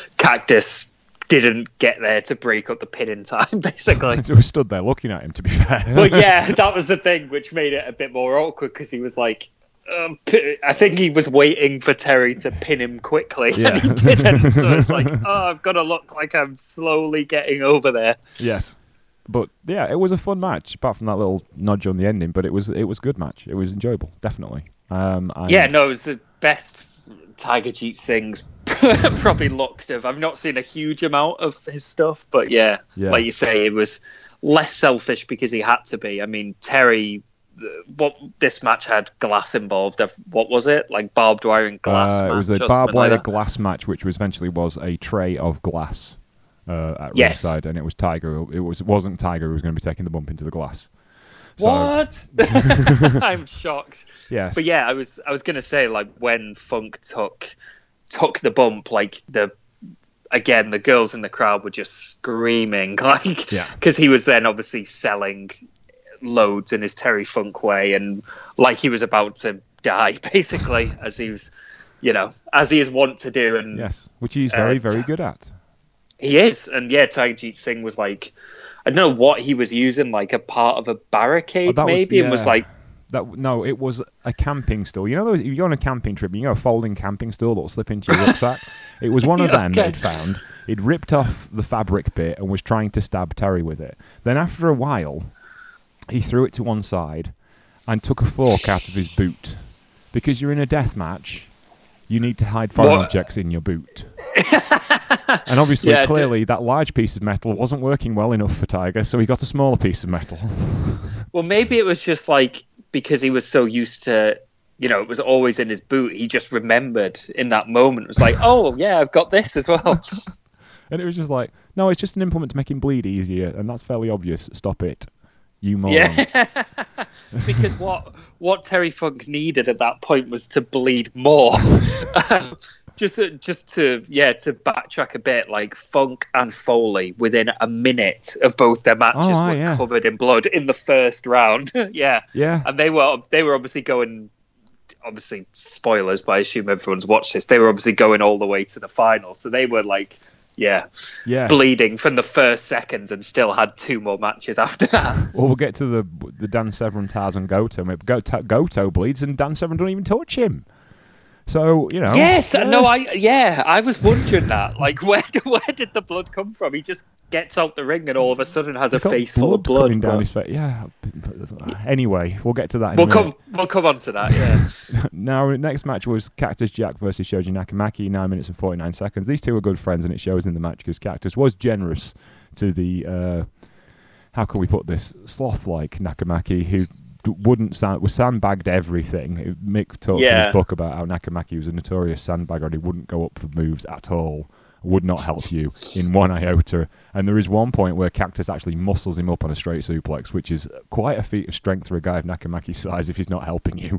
Cactus didn't get there to break up the pin in time, basically. So we stood there looking at him, to be fair. But yeah, that was the thing which made it a bit more awkward because he was like, um, pi- I think he was waiting for Terry to pin him quickly, Yeah. and he didn't. So it's like, oh, I've got to look like I'm slowly getting over there. Yes. But yeah, it was a fun match, apart from that little nudge on the ending. But it was it was a good match. It was enjoyable, definitely. Um, and Yeah, no, it was the best Tiger Jeet Singh's probably looked of. I've not seen a huge amount of his stuff, but yeah, Yeah. like you say, it was less selfish because he had to be. I mean, Terry, the- what this match had glass involved. Of, what was it? Like barbed wire and glass Uh, match it was a or barbed something wire like that? glass match, which was eventually was a tray of glass uh, at Yes. ringside, and it was Tiger. It was it wasn't Tiger who was going to be taking the bump into the glass. So, What? I'm shocked. Yes. But yeah, I was I was gonna say, like, when Funk took took the bump, like the again the girls in the crowd were just screaming, like, Yeah. because he was then obviously selling loads in his Terry Funk way, and like he was about to die basically, as he was, you know, as he is wont to do, and Yes, which he's very Uh, very good at. he is, and yeah, Tiger Jeet Singh was like, I don't know what he was using, like a part of a barricade Oh, that was- maybe, and was yeah. like. That no, it was a camping stool. You know, those, if you go on a camping trip, you know, a folding camping stool that'll slip into your rucksack. It was one of Yeah, them okay. that he'd found. He'd ripped off the fabric bit and was trying to stab Terry with it. Then after a while, he threw it to one side and took a fork out of his boot because you're in a death match, you need to hide foreign What? objects in your boot. And obviously, Yeah, clearly, d- that large piece of metal wasn't working well enough for Tiger, so he got a smaller piece of metal. Well, maybe it was just like because he was so used to, you know, it was always in his boot. He just remembered in that moment. It was like, oh yeah, I've got this as well. And it was just like, no, it's just an implement to make him bleed easier, and that's fairly obvious. Stop it, you moron. Yeah, because what what Terry Funk needed at that point was to bleed more. um, just to, just to yeah to backtrack a bit, like Funk and Foley within a minute of both their matches Oh, were yeah. covered in blood in the first round. yeah, Yeah. and they were they were obviously going. Obviously, spoilers, but I assume everyone's watched this. They were obviously going all the way to the final, so they were like, yeah, Yeah. bleeding from the first seconds, and still had two more matches after that. Well, we'll get to the the Dan Severn, Taz, and Goto. I mean, Goto, Goto bleeds, and Dan Severn don't even touch him. So, you know. Yes, yeah. no, I yeah, I was wondering that. Like, where where did the blood come from? He just gets out the ring and all of a sudden has He's a got face full of blood. coming down but- his face. Yeah. Anyway, we'll get to that in We'll a minute. come we'll come on to that. Yeah, Now, next match was Cactus Jack versus Shoji Nakamaki, nine minutes and forty-nine seconds. These two were good friends, and it shows in the match because Cactus was generous to the, uh, how can we put this, sloth-like Nakamaki, who d- wouldn't sand, was sandbagged everything. Mick talks in Yeah. his book about how Nakamaki was a notorious sandbagger and he wouldn't go up for moves at all. Would not help you in one iota. And there is one point where Cactus actually muscles him up on a straight suplex, which is quite a feat of strength for a guy of Nakamaki's size if he's not helping you.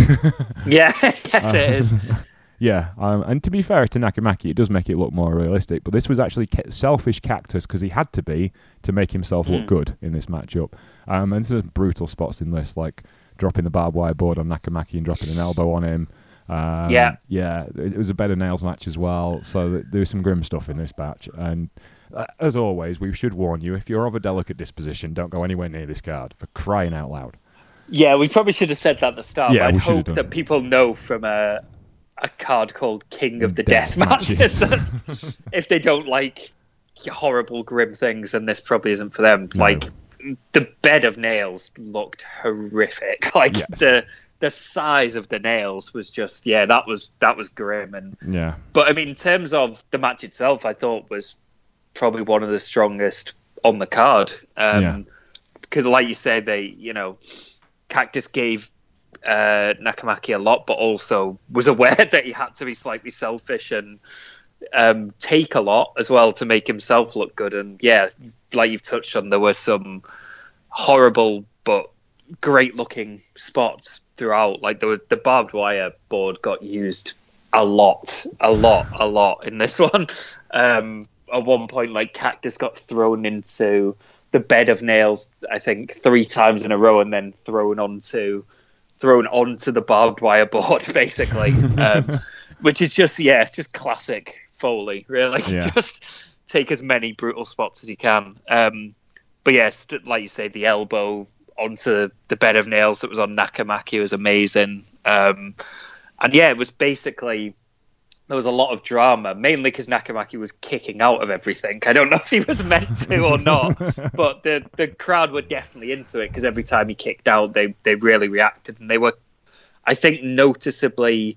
yeah, yes, it is. Yeah, um, and to be fair to Nakamaki, it does make it look more realistic. But this was actually ca- selfish Cactus because he had to be to make himself look Mm. good in this matchup. Um, and some brutal spots in this, like dropping the barbed wire board on Nakamaki and dropping an elbow on him. Um, Yeah. yeah, it was a better nails match as well. So th- there was some grim stuff in this match. And uh, as always, we should warn you: if you're of a delicate disposition, don't go anywhere near this card. For crying out loud! Yeah, we probably should have said that at the start. Yeah, but we I'd should have hope done. that people know from a a card called King of the Death Death, Matches. matches. that if they don't like horrible, grim things, then this probably isn't for them. No. Like the bed of nails looked horrific. Like Yes. the the size of the nails was just yeah, that was that was grim. And Yeah, but I mean, in terms of the match itself, I thought was probably one of the strongest on the card. Um, Yeah. Because, like you said, they you know, Cactus gave uh, Nakamaki a lot, but also was aware that he had to be slightly selfish and um, take a lot as well to make himself look good. And yeah, like you've touched on, there were some horrible but great looking spots throughout. Like there was the barbed wire board got used a lot, a lot, a lot in this one. Um, at one point, like Cactus got thrown into the bed of nails, I think three times in a row, and then thrown onto thrown onto the barbed wire board, basically, um, which is just yeah, just classic Foley, really. Yeah. Just take as many brutal spots as you can. Um, but yeah, st- like you say, the elbow onto the bed of nails that was on Nakamaki was amazing. Um, and yeah, it was basically, there was a lot of drama, mainly because Nakamaki was kicking out of everything. I don't know if he was meant to or not, but the, the crowd were definitely into it because every time he kicked out, they, they really reacted. And they were, I think, noticeably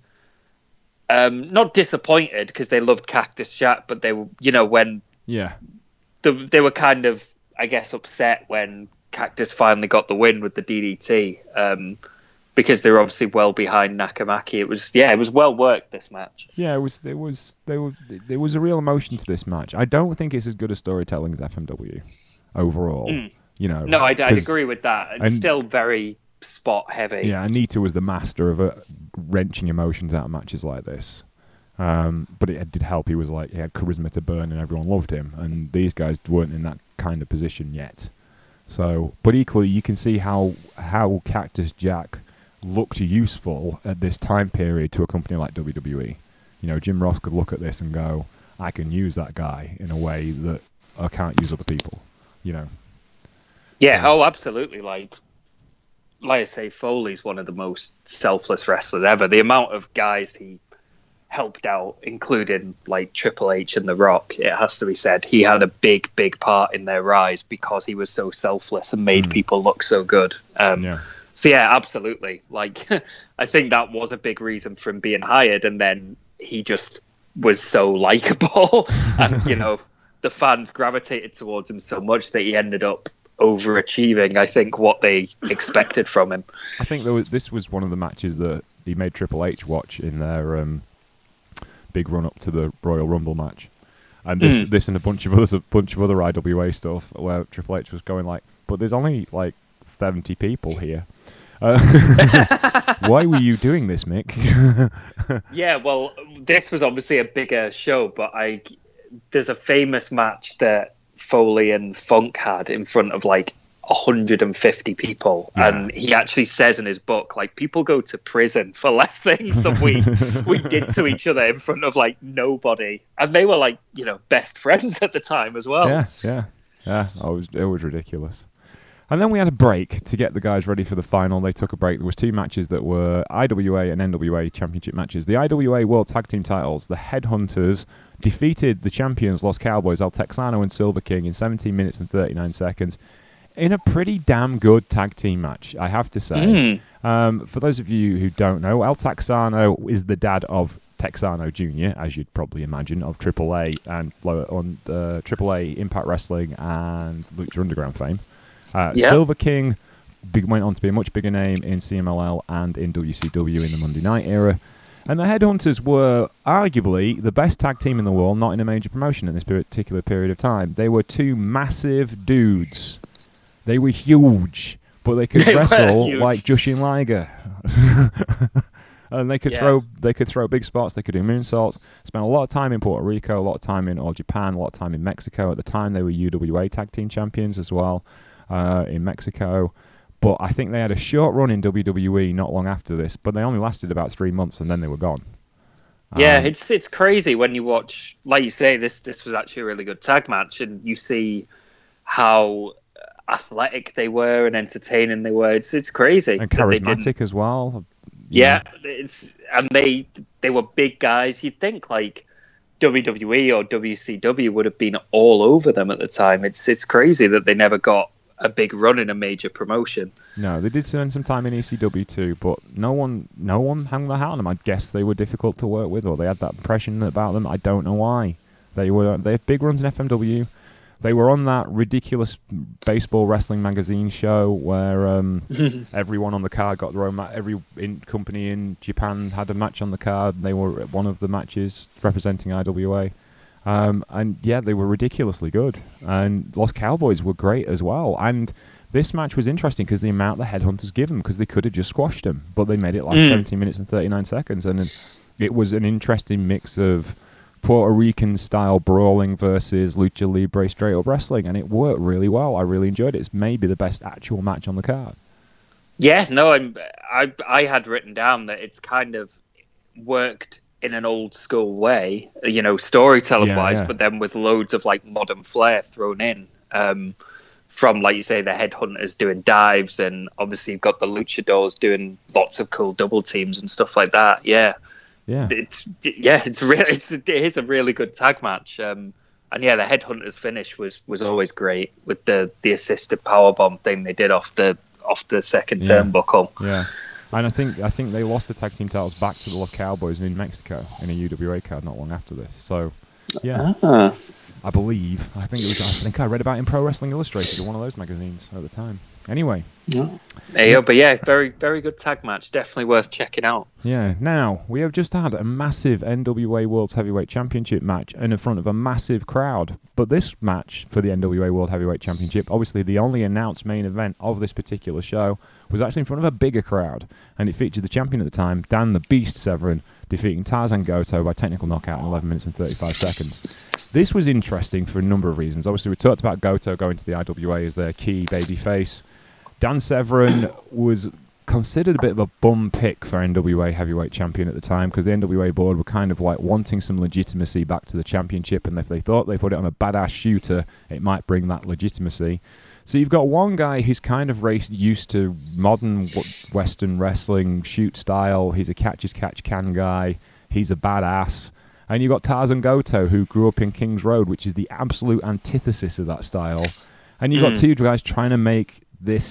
um, not disappointed because they loved Cactus Jack, but they were, you know, when yeah. the, they were kind of, I guess, upset when Cactus finally got the win with the D D T. Um, because they were obviously well behind Nakamaki. It was, yeah, it was well worked, this match. Yeah, it was. There was. There was. There was a real emotion to this match. I don't think it's as good a storytelling as F M W overall. Mm. You know. No, I'd, I'd 'cause- agree with that. It's and- still very spot heavy. Yeah, Anita was the master of uh, wrenching emotions out of matches like this. Um, but it did help. He was like he had charisma to burn, and everyone loved him. And these guys weren't in that kind of position yet. So, but equally, you can see how how Cactus Jack looked useful at this time period to a company like W W E. You know, Jim Ross could look at this and go, I can use that guy in a way that I can't use other people. You know. Yeah, oh, absolutely. Like, like I say, Foley's one of the most selfless wrestlers ever. The amount of guys he helped out, including like Triple H and The Rock, it has to be said, he had a big, big part in their rise because he was so selfless and made Mm. people look so good. Um, Yeah. So yeah, absolutely. Like, I think that was a big reason for him being hired, and then he just was so likable, and you know, the fans gravitated towards him so much that he ended up overachieving, I think, what they expected from him. I think there was this was one of the matches that he made Triple H watch in their um, big run up to the Royal Rumble match, and this mm. this and a bunch of others, a bunch of other I W A stuff where Triple H was going like, but there's only like seventy people here. Uh, why were you doing this, Mick? Yeah, well, this was obviously a bigger show, but I there's a famous match that Foley and Funk had in front of like one hundred fifty people, yeah. And he actually says in his book, like, people go to prison for less things than we we did to each other in front of like nobody, and they were like, you know, best friends at the time as well. Yeah, yeah, yeah. It was it was ridiculous. And then we had a break to get the guys ready for the final. They took a break. There was two matches that were I W A and N W A championship matches. The I W A World Tag Team titles, the Headhunters defeated the champions, Los Cowboys, El Texano and Silver King, in seventeen minutes and thirty-nine seconds in a pretty damn good tag team match, I have to say. Mm. Um, for those of you who don't know, El Texano is the dad of Texano Junior, as you'd probably imagine, of Triple A and on uh, Triple A Impact Wrestling and Lucha Underground fame. Uh, yep. Silver King big, went on to be a much bigger name in C M L L and in W C W in the Monday Night era. And the Headhunters were arguably the best tag team in the world, not in a major promotion at this particular period of time. They were two massive dudes. They were huge, but they could they wrestle like Jushin Liger. And they could yeah. throw they could throw big spots, they could do moonsaults. Spent a lot of time in Puerto Rico, a lot of time in All Japan, a lot of time in Mexico. At the time, they were U W A tag team champions as well. Uh, in Mexico, but I think they had a short run in W W E not long after this, but they only lasted about three months and then they were gone. Yeah, um, it's it's crazy when you watch, like you say, this this was actually a really good tag match, and you see how athletic they were and entertaining they were. It's it's crazy and charismatic as well. Yeah, yeah, it's and they they were big guys. You'd think like W W E or W C W would have been all over them at the time. It's it's crazy that they never got a big run in a major promotion. No, they did spend some time in E C W too, but no one no one hung their hat on them. I guess they were difficult to work with, or they had that impression about them. I don't know why. They were they had big runs in F M W. They were on that ridiculous baseball wrestling magazine show where um, everyone on the card got their own match. Every in company in Japan had a match on the card. They were one of the matches representing I W A. Um, and yeah, they were ridiculously good. And Los Cowboys were great as well. And this match was interesting because the amount the Headhunters give them, because they could have just squashed them, but they made it last mm. seventeen minutes and thirty-nine seconds. And it was an interesting mix of Puerto Rican style brawling versus lucha libre straight up wrestling, and it worked really well. I really enjoyed it. It's maybe the best actual match on the card. Yeah, no, I'm, I I had written down that it's kind of worked in an old school way, you know, storytelling yeah, wise, yeah. but then with loads of like modern flair thrown in. Um, from, like you say, the Headhunters doing dives, and obviously you've got the luchadors doing lots of cool double teams and stuff like that. Yeah. Yeah, it's yeah, it's really it's it is a really good tag match, um, and yeah, the Headhunters finish was, was always great with the, the assisted powerbomb thing they did off the off the second yeah. turnbuckle. Yeah, and I think I think they lost the tag team titles back to the Los Cowboys in Mexico in a U W A card not long after this. So yeah, uh-huh. I believe I think it was I think I read about it in Pro Wrestling Illustrated or one of those magazines at the time. Anyway. Yeah. There you go. But yeah, very, very good tag match. Definitely worth checking out. Yeah. Now, we have just had a massive N W A World Heavyweight Championship match in front of a massive crowd. But this match for the N W A World Heavyweight Championship, obviously the only announced main event of this particular show, was actually in front of a bigger crowd. And it featured the champion at the time, Dan the Beast Severin, defeating Tarzan Goto by technical knockout in eleven minutes and thirty-five seconds. This was interesting for a number of reasons. Obviously, we talked about Goto going to the I W A as their key babyface. Dan Severin was considered a bit of a bum pick for N W A heavyweight champion at the time, because the N W A board were kind of like wanting some legitimacy back to the championship, and if they thought they put it on a badass shooter, it might bring that legitimacy. So you've got one guy who's kind of race used to modern Western wrestling shoot style. He's a catch-as-catch-can guy. He's a badass. And you've got Tarzan Goto, who grew up in Kings Road, which is the absolute antithesis of that style. And you've got mm. two guys trying to make this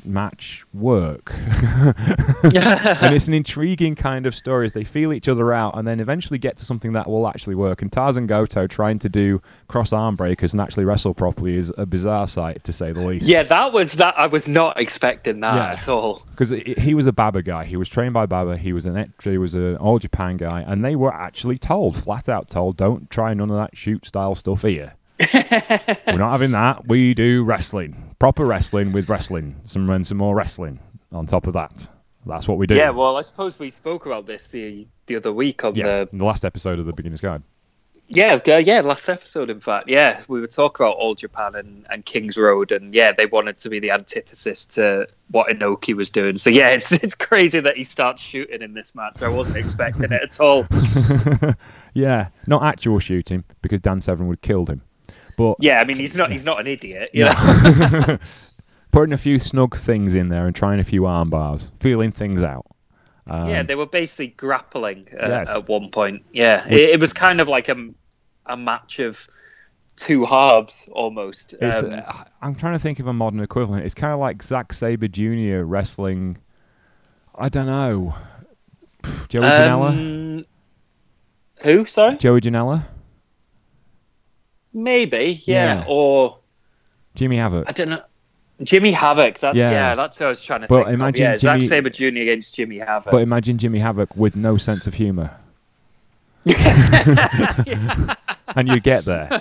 match work? And it's an intriguing kind of story as they feel each other out and then eventually get to something that will actually work. And Tarzan Goto trying to do cross arm breakers and actually wrestle properly is a bizarre sight, to say the least. Yeah, that was that. I was not expecting that Yeah. at all. Because he was a Baba guy. He was trained by Baba. He was an he was an All Japan guy, and they were actually told, flat out told, don't try none of that shoot style stuff here. We're not having that. We do wrestling, proper wrestling with wrestling, some and some more wrestling on top of that. That's what we do. Yeah, well, I suppose we spoke about this the the other week on yeah, the in the last episode of the Beginner's Guide. yeah uh, yeah last episode. In fact, yeah, we were talking about All Japan and, and King's Road, and yeah, they wanted to be the antithesis to what Inoki was doing. So yeah, it's it's crazy that he starts shooting in this match. I wasn't expecting it at all. Yeah, not actual shooting because Dan Severn would have killed him. But Yeah, I mean he's not he's not an idiot, you No. know. Putting a few snug things in there and trying a few arm bars, feeling things out. Um, Yeah, they were basically grappling uh, Yes. at one point. Yeah, it, it was kind of like a, a match of two halves almost. It's, Um, uh, I'm trying to think of a modern equivalent. It's kind of like Zack Sabre Junior wrestling. I don't know. Joey Janela. um, who? Sorry, Joey Janela. maybe. Yeah, Yeah. or Jimmy Havoc. I don't know. Jimmy Havoc. That's Yeah. yeah. That's what I was trying to But think. imagine of. Yeah, Zack Jimmy- Sabre Junior against Jimmy Havoc. But imagine Jimmy Havoc with no sense of humour. And you get there.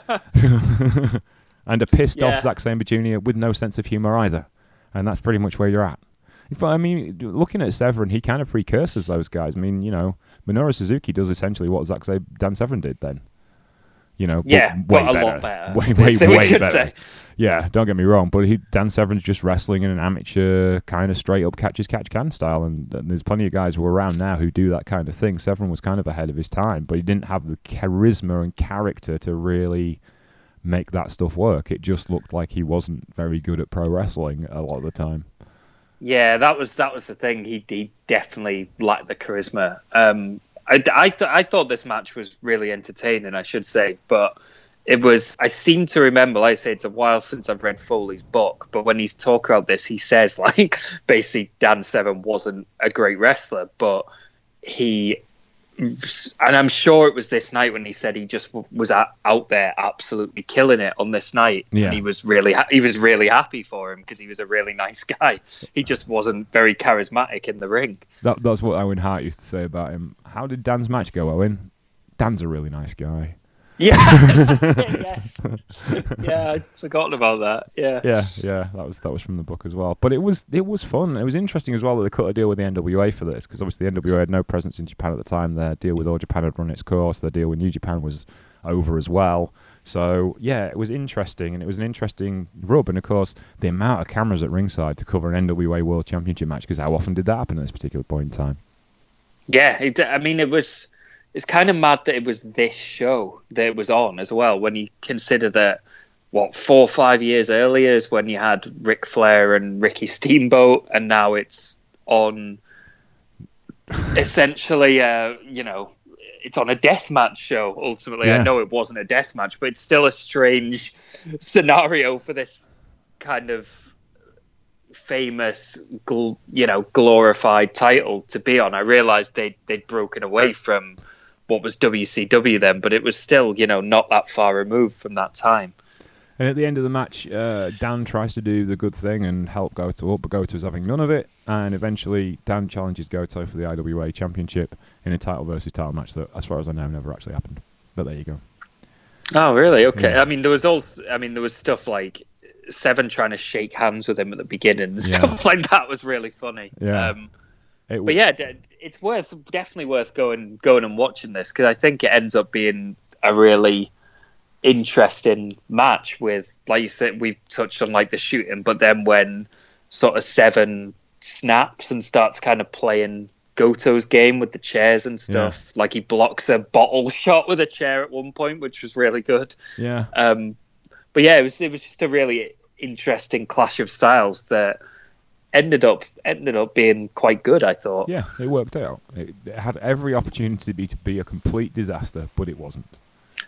And a pissed Yeah. off Zack Sabre Junior with no sense of humour either. And that's pretty much where you're at. But I mean, looking at Severn, he kind of precurses those guys. I mean, you know, Minoru Suzuki does essentially what Zack Sabre, Dan Severn did then. You know, but Yeah, way but a better. lot better. Way, way, So we way should better. say. Yeah, don't get me wrong, but he, Dan Severn's just wrestling in an amateur kind of straight up catch as catch can style, and, and there's plenty of guys who are around now who do that kind of thing. Severn was kind of ahead of his time, but he didn't have the charisma and character to really make that stuff work. It just looked like he wasn't very good at pro wrestling a lot of the time. Yeah, that was that was the thing. He he definitely lacked the charisma. Um, I, I, th- I thought this match was really entertaining, I should say, but it was. I seem to remember, like I say, it's a while since I've read Foley's book, but when he's talking about this, he says like basically Dan Severn wasn't a great wrestler, but he. And I'm sure it was this night when he said he just w- was at, out there absolutely killing it on this night. Yeah. And he was really ha- he was really happy for him because he was a really nice guy. He just wasn't very charismatic in the ring. That, that's what Owen Hart used to say about him. How did Dan's match go, Owen? Dan's a really nice guy. Yeah, yes, yeah, I'd forgotten about that. Yeah, Yeah, yeah, that was that was from the book as well. But it was it was fun. It was interesting as well that they cut a deal with the N W A for this, because obviously the N W A had no presence in Japan at the time. Their deal with All Japan had run its course. Their deal with New Japan was over as well. So yeah, it was interesting, and it was an interesting rub. And of course, the amount of cameras at ringside to cover an N W A World Championship match, because how often did that happen at this particular point in time? yeah. It, I mean, it was. It's kind of mad that it was this show that it was on as well. When you consider that, what four or five years earlier is when you had Ric Flair and Ricky Steamboat, and now it's on. Essentially, uh, you know. It's on a deathmatch show, ultimately. Yeah. I know it wasn't a deathmatch, but it's still a strange scenario for this kind of famous, gl- you know, glorified title to be on. I realized they'd, they'd broken away from what was W C W then, but it was still, you know, not that far removed from that time. And at the end of the match, uh, Dan tries to do the good thing and help Goto up, but Goto's having none of it. And eventually, Dan challenges Goto for the I W A Championship in a title versus title match that, as far as I know, never actually happened. But there you go. Oh, really? Okay. Yeah. I mean, there was also, I mean, there was stuff like Seven trying to shake hands with him at the beginning and Yeah. stuff like that was really funny. Yeah. Um, It w- But yeah, d- it's worth definitely worth going going and watching this, because I think it ends up being a really interesting match with, like you said, we've touched on like the shooting, but then when sort of Seven snaps and starts kind of playing Goto's game with the chairs and stuff, like he blocks a bottle shot with a chair at one point, which was really good. Yeah. Um, but yeah, it was it was just a really interesting clash of styles that ended up ended up being quite good, I thought. Yeah, it worked out. It, it had every opportunity to be to be a complete disaster, but it wasn't.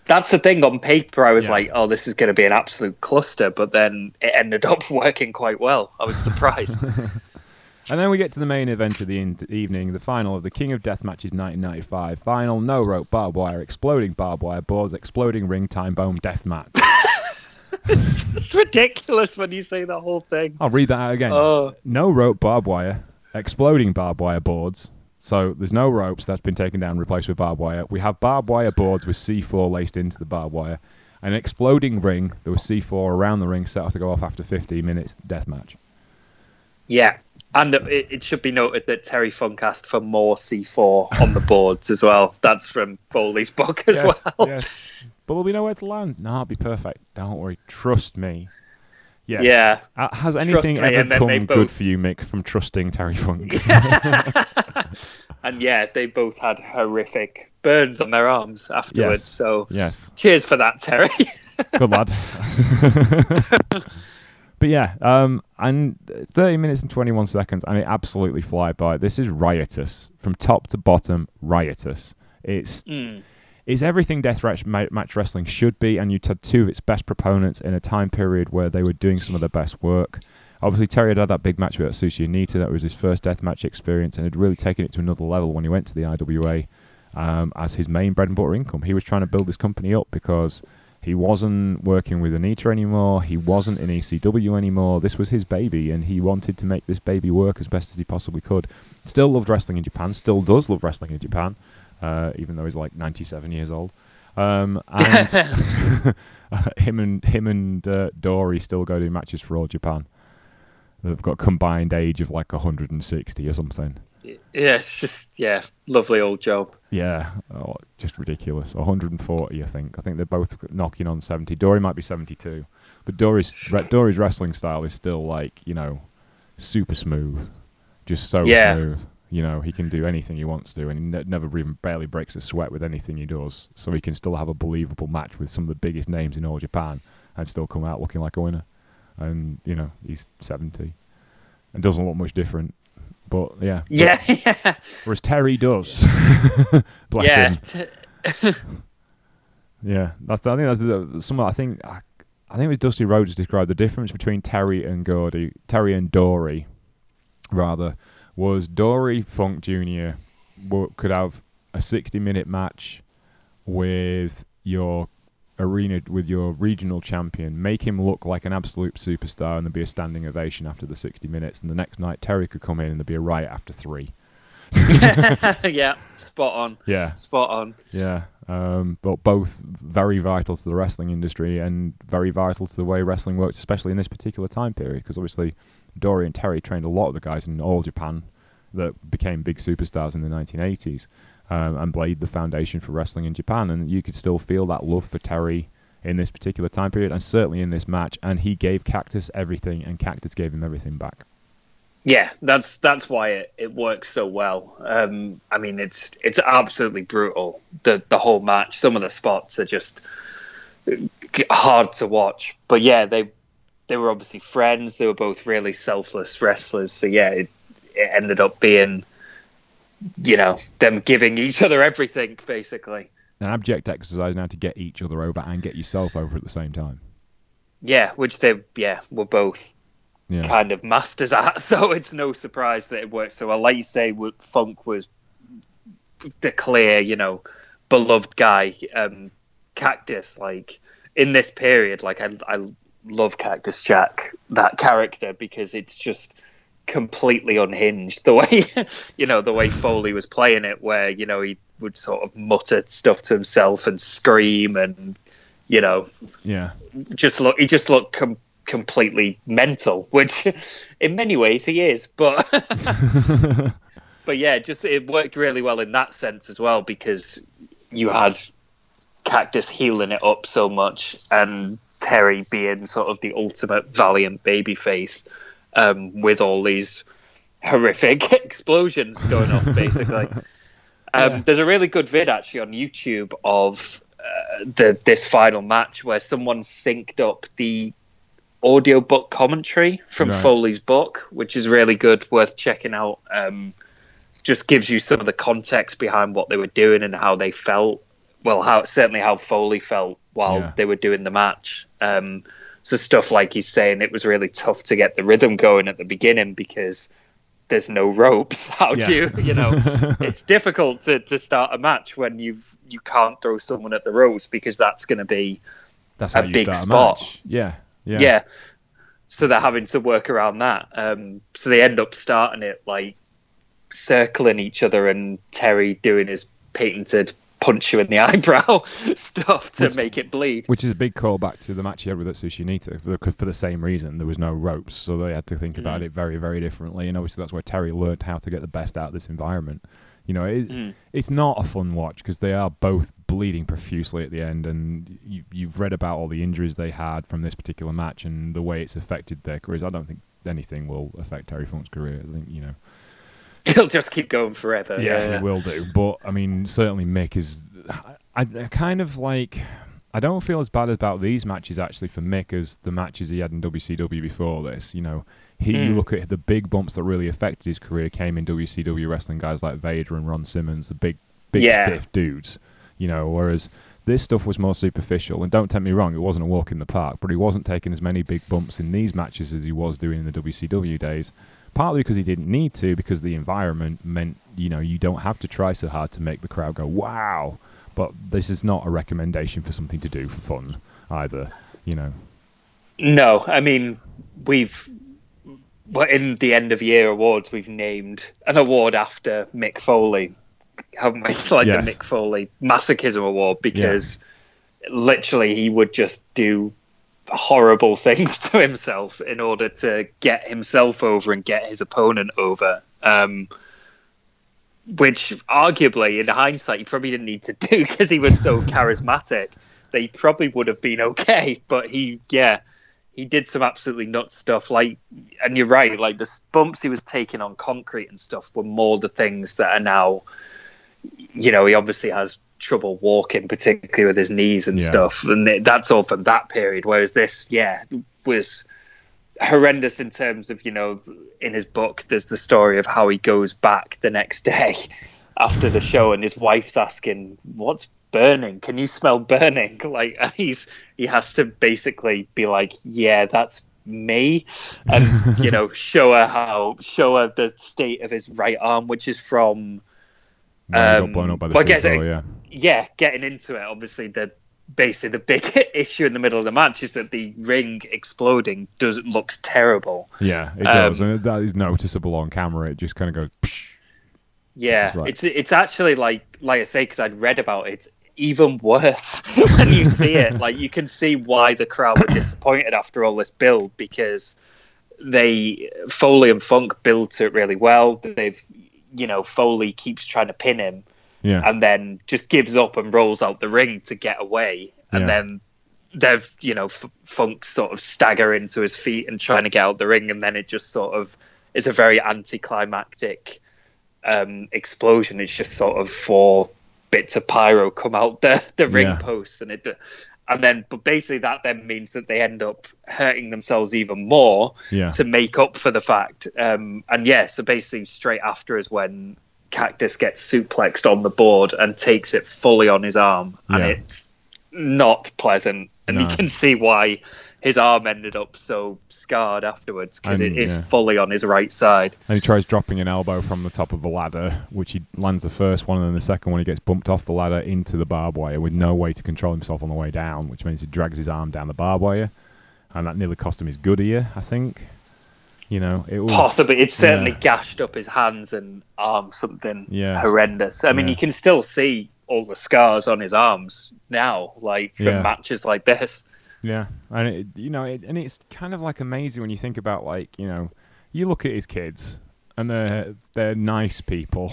that's the thing. On paper, I was Yeah. like, "Oh, this is going to be an absolute cluster," but then it ended up working quite well. I was surprised. And then we get to the main event of the in- evening, the final of the King of Death Matches nineteen ninety-five. Final, no rope, barbed wire, exploding barbed wire boards, exploding ring time bomb death match. It's just ridiculous when you say the whole thing. I'll read that out again. Oh. No rope, barbed wire, exploding barbed wire boards. So there's no ropes, that's been taken down and replaced with barbed wire. We have barbed wire boards with C four laced into the barbed wire. An exploding ring, there was C four around the ring, set off to go off after fifteen minutes, death match. Yeah, and it, it should be noted that Terry Funk asked for more C four on the boards as well. That's from Foley's book as yes, well. Yes. But there'll be nowhere to land. No, it'll be perfect. Don't worry. Trust me. Yes. Yeah. Uh, has anything me, ever and then they come both- good for you, Mick, from trusting Terry Funk? And yeah, they both had horrific burns on their arms afterwards. Yes. So Yes. cheers for that, Terry. Good lad. But yeah, um, and thirty minutes and twenty-one seconds, and it absolutely fly by. This is riotous. From top to bottom, riotous. It's Mm. it's everything death match, match wrestling should be, and you had two of its best proponents in a time period where they were doing some of their best work. Obviously, Terry had had that big match with Atsushi Onita. That was his first death match experience, and had really taken it to another level when he went to the I W A um, as his main bread and butter income. He was trying to build this company up because he wasn't working with Onita anymore. He wasn't in E C W anymore. This was his baby, and he wanted to make this baby work as best as he possibly could. Still loved wrestling in Japan. Still does love wrestling in Japan, uh, even though he's like ninety-seven years old. Um, and him and him and uh, Dory still go to matches for All Japan. They've got a combined age of like one hundred sixty or something. Yeah, it's just, yeah, lovely old job. Yeah, oh, just ridiculous. one hundred forty, I think. I think they're both knocking on seventy. Dory might be seventy-two. But Dory's, re- Dory's wrestling style is still like, you know, super smooth. Just so Yeah. smooth. You know, he can do anything he wants to, and he ne- never even barely breaks a sweat with anything he does. So he can still have a believable match with some of the biggest names in all Japan and still come out looking like a winner. And, you know, he's seventy and doesn't look much different. But, yeah. Yeah, yeah. Whereas Terry does. Bless yeah. him. T- Yeah, that's, I think that's the, some. I think I, I think it was Dusty Rhodes described the difference between Terry and Gordy, Terry and Dory, rather, was Dory Funk Junior w- could have a sixty-minute match with your arena with your regional champion, make him look like an absolute superstar, and there'd be a standing ovation after the sixty minutes. And the next night, Terry could come in and there'd be a riot after three. yeah, spot on. Yeah. Spot on. Yeah, um, but both very vital to the wrestling industry and very vital to the way wrestling works, especially in this particular time period, because obviously Dory and Terry trained a lot of the guys in All Japan that became big superstars in the nineteen eighties um, and laid the foundation for wrestling in Japan, and you could still feel that love for Terry in this particular time period, and certainly in this match, and he gave Cactus everything, and Cactus gave him everything back. Yeah, that's that's why it, it works so well. Um, I mean, it's it's absolutely brutal. The the whole match. Some of the spots are just hard to watch. But yeah, they they were obviously friends. They were both really selfless wrestlers. So yeah, it, it ended up being, you know, them giving each other everything basically. An abject exercise now to get each other over and get yourself over at the same time. Yeah, which they yeah were both. Yeah. Kind of masters at, so it's no surprise that it worked so well. Like you say, Funk was the clear, you know, beloved guy. Um, Cactus, like in this period, like I, I love Cactus Jack, that character, because it's just completely unhinged. The way, you know, the way Foley was playing it, where you know he would sort of mutter stuff to himself and scream, and you know, yeah, just look. He just looked. Com- completely mental, which in many ways he is, but but yeah, just it worked really well in that sense as well, because you had Cactus healing it up so much and Terry being sort of the ultimate valiant babyface um, with all these horrific explosions going off basically. Um, yeah. There's a really good vid actually on YouTube of uh, the this final match where someone synced up the audiobook commentary from right. Foley's book, which is really good, worth checking out. Um, just gives you some of the context behind what they were doing and how they felt well, how certainly how Foley felt while Yeah. they were doing the match. Um, so stuff like he's saying it was really tough to get the rhythm going at the beginning because there's no ropes. How Yeah. do you, you know, it's difficult to, to start a match when you've you can't throw someone at the ropes because that's going to be That's a how you big start a spot. match. Yeah, yeah, Yeah. So they're having to work around that. Um, so they end up starting it like circling each other and Terry doing his patented punch you in the eyebrow stuff to Which- make it bleed. Which is a big callback to the match he had with Atsushi Nita for the, for the same reason. There was no ropes, so they had to think about Mm. it very, very differently. And obviously, that's where Terry learned how to get the best out of this environment. You know, it, Mm. it's not a fun watch because they are both bleeding profusely at the end, and you, you've read about all the injuries they had from this particular match and the way it's affected their careers. I don't think anything will affect Terry Funk's career. I think, you know, He'll just keep going forever. yeah, Yeah, it will do. But I mean, certainly Mick is. I, I kind of like. I don't feel as bad about these matches actually for Mick as the matches he had in W C W before this. You know, he you Mm. look at the big bumps that really affected his career came in W C W wrestling guys like Vader and Ron Simmons, the big, big Yeah. stiff dudes. You know, whereas this stuff was more superficial. And don't take me wrong, it wasn't a walk in the park, but he wasn't taking as many big bumps in these matches as he was doing in the W C W days. Partly because he didn't need to, because the environment meant, you know, you don't have to try so hard to make the crowd go, wow. But this is not a recommendation for something to do for fun either, you know. No, I mean, we've well, in the end of year awards, we've named an award after Mick Foley, haven't we? Like Yes. the Mick Foley Masochism Award, because literally he would just do horrible things to himself in order to get himself over and get his opponent over. Um, which arguably, in hindsight, he probably didn't need to do because he was so charismatic that he probably would have been okay. But he, yeah, he did some absolutely nuts stuff. Like, and you're right, like the bumps he was taking on concrete and stuff were more the things that are now, you know, he obviously has trouble walking, particularly with his knees and Yeah. stuff. And it- that's all from that period. Whereas this, yeah, was horrendous in terms of, you know, in his book, there's the story of how he goes back the next day after the show and his wife's asking, what's burning? Can you smell burning? Like, and he's, he has to basically be like, yeah, that's me. And, you know, show her how, show her the state of his right arm, which is from, When he Um, got blown up by the well, I guess C four, it- yeah. yeah, getting into it, obviously the basically the big issue in the middle of the match is that the ring exploding does looks terrible. Yeah, it Um, does. And that is noticeable on camera. It just kind of goes, psh. Yeah, It's like- it's it's actually like like I say, because I'd read about it, it's even worse when you see it. Like, you can see why the crowd were disappointed after all this build, because they Foley and Funk build to it really well. They've, you know, Foley keeps trying to pin him, Yeah. and then just gives up and rolls out the ring to get away. And Yeah. then they've, you know, F- Funk sort of staggering to his feet and trying to get out the ring, and then it just sort of is a very anticlimactic um, explosion. It's just sort of four bits of pyro come out the the ring Yeah. posts, and it. And then, but basically, that then means that they end up hurting themselves even more Yeah. to make up for the fact. Um, and yeah, so basically, straight after is when Cactus gets suplexed on the board and takes it fully on his arm, and Yeah. it's not pleasant. And you No. can see why his arm ended up so scarred afterwards, because it And, is yeah. fully on his right side. And he tries dropping an elbow from the top of the ladder, which he lands the first one, and then the second one he gets bumped off the ladder into the barbed wire with no way to control himself on the way down, which means he drags his arm down the barbed wire, and that nearly cost him his good ear, I think. You know, it was Possibly, it certainly yeah. gashed up his hands and arms, something Yeah. horrendous. I mean, Yeah. you can still see all the scars on his arms now, like from Yeah. matches like this. Yeah, and it, you know, it, and it's kind of like amazing when you think about, like, you know, you look at his kids, and they're they're nice people.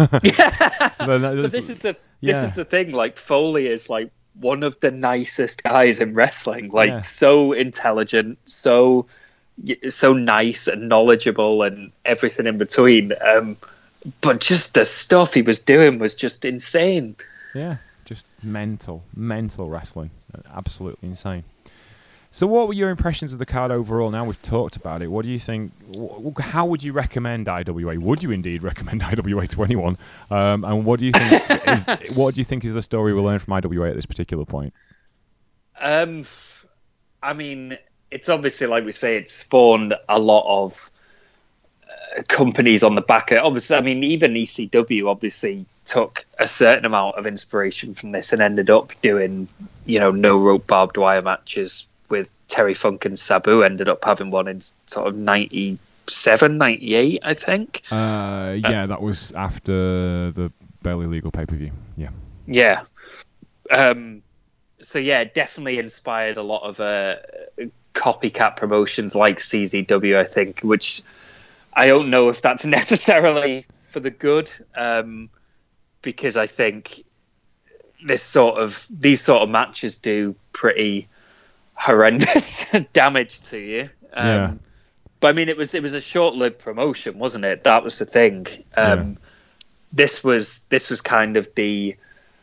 They're not- But this is the yeah. this is the thing. Like, Foley is like one of the nicest guys in wrestling. Like, Yeah. so intelligent, so so nice and knowledgeable, and everything in between. Um, but just the stuff he was doing was just insane. Yeah, just mental, mental wrestling. Absolutely insane. So, what were your impressions of the card overall? Now we've talked about it. What do you think? Wh- how would you recommend I W A? Would you indeed recommend I W A to anyone? Um, and what do you think? is, what do you think is the story we'll learn from I W A at this particular point? Um, I mean, it's obviously, like we say, it's spawned a lot of uh, companies on the back of it. Obviously, I mean, even E C W obviously took a certain amount of inspiration from this and ended up doing, you know, no rope barbed wire matches with Terry Funk and Sabu. Ended up having one in sort of ninety-seven, ninety-eight, I think. Uh, yeah, uh, that was after the barely legal pay-per-view. Yeah. Yeah. Um, so, yeah, definitely inspired a lot of uh, copycat promotions like C Z W, I think, which I don't know if that's necessarily for the good, um, because I think this sort of these sort of matches do pretty horrendous damage to you. Um, yeah. But I mean, it was it was a short-lived promotion, wasn't it? That was the thing. Um, yeah. This was this was kind of the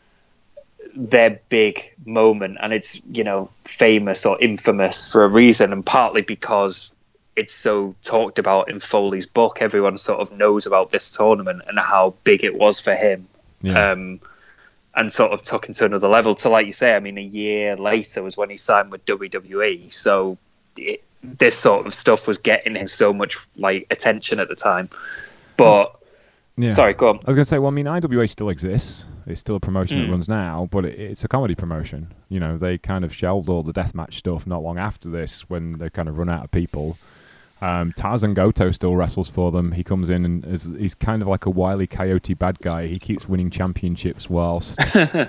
their big moment, and it's, you know, famous or infamous for a reason, and partly because it's so talked about in Foley's book. Everyone sort of knows about this tournament and how big it was for him. Yeah. Um, and sort of took into another level. So, like you say, I mean, a year later was when he signed with W W E. So it, this sort of stuff was getting him so much like attention at the time. But yeah. sorry, go on. I was going to say, well, I mean, I W A still exists. It's still a promotion Mm. that runs now, but it, it's a comedy promotion. You know, they kind of shelved all the deathmatch stuff not long after this when they kind of run out of people. Um, Tarzan Goto still wrestles for them. He comes in and is, he's kind of like a Wile E. Coyote bad guy. He keeps winning championships whilst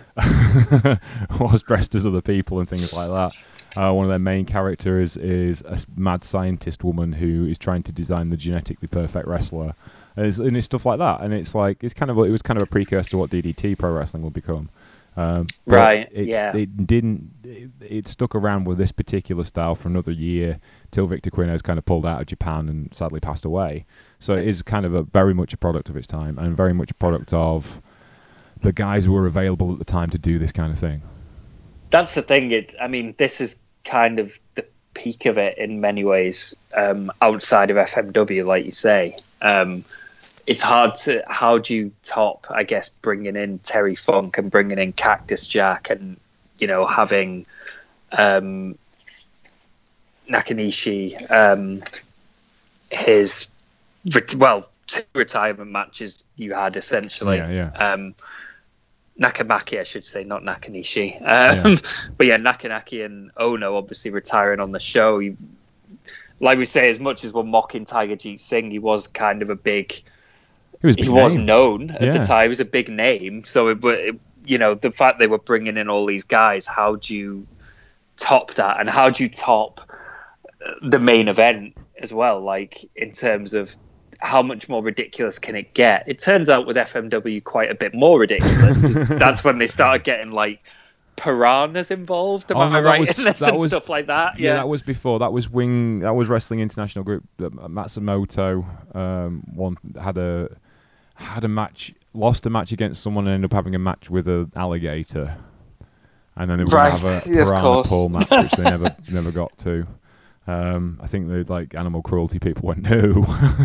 whilst dressed as other people and things like that. Uh, one of their main characters is a mad scientist woman who is trying to design the genetically perfect wrestler, and it's, and it's stuff like that. And it's like it's kind of it was kind of a precursor to what D D T Pro Wrestling will become. Um, right. It's, yeah. It didn't. It, it stuck around with this particular style for another year till Victor Quino's kind of pulled out of Japan and sadly passed away. So it is kind of a very much a product of its time and very much a product of the guys who were available at the time to do this kind of thing. That's the thing. It. I mean, this is kind of the peak of it in many ways. Um, outside of F M W, like you say. Um, It's hard to, how do you top, I guess, bringing in Terry Funk and bringing in Cactus Jack and, you know, having um, Nakanishi, um, his, well, two retirement matches you had, essentially. Yeah, yeah. Um, Nakamaki, I should say, not Nakanishi. Um, Yeah. But yeah, Nakanaki and Ono obviously retiring on the show. You, like we say, as much as we're mocking Tiger Jeet Singh, he was kind of a big... He was, a big he was name. known at Yeah. the time. He was a big name. So, it, it, you know, the fact they were bringing in all these guys, how do you top that? And how do you top the main event as well? Like, in terms of how much more ridiculous can it get? It turns out with F M W quite a bit more ridiculous. 'Cause that's when they started getting, like, piranhas involved. Am Oh, I no, that right was- in this that and was- stuff like that? Yeah, Yeah. that was before. That was Wing. That was Wrestling International Group. Uh, Matsumoto um, one had a had a match, lost a match against someone, and ended up having a match with an alligator, and then they were Right, going to have a yeah, of piranha course. pull match, which they never never got to. Um, I think the like animal cruelty people went no.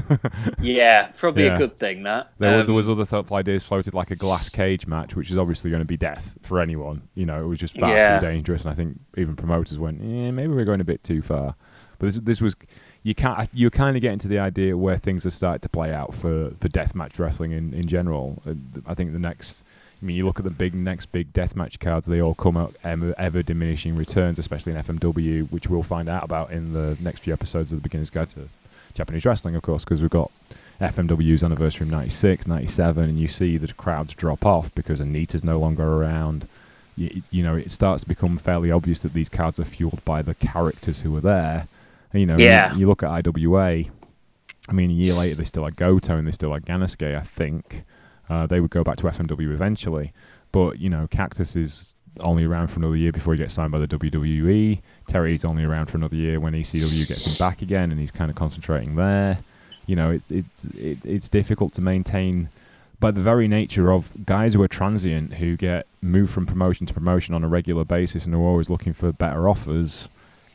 Yeah, probably Yeah. a good thing, that. There, were, Um, there was other thoughtful ideas floated, like a glass cage match, which is obviously going to be death for anyone. You know, it was just far Yeah. too dangerous, and I think even promoters went, "Yeah, maybe we're going a bit too far." But this, this was, you can't, you're kind of getting to the idea where things are starting to play out for, for deathmatch wrestling in, in general. Uh, I think the next, I mean, you look at the big next big deathmatch cards, they all come out ever, ever diminishing returns, especially in F M W, which we'll find out about in the next few episodes of the Beginner's Guide to Japanese Wrestling, of course, because we've got F M W's anniversary in ninety-six, ninety-seven, and you see the crowds drop off because Anita's no longer around. You, you know, it starts to become fairly obvious that these cards are fueled by the characters who are there. And, you know, Yeah. you, you look at I W A, I mean, a year later they still had Goto and they still had Ganasuke, I think. Uh, they would go back to F M W eventually. But, you know, Cactus is only around for another year before he gets signed by the W W E. Terry's only around for another year when E C W gets him back again, and he's kind of concentrating there. You know, it's it's it, it's difficult to maintain by the very nature of guys who are transient, who get moved from promotion to promotion on a regular basis and are always looking for better offers.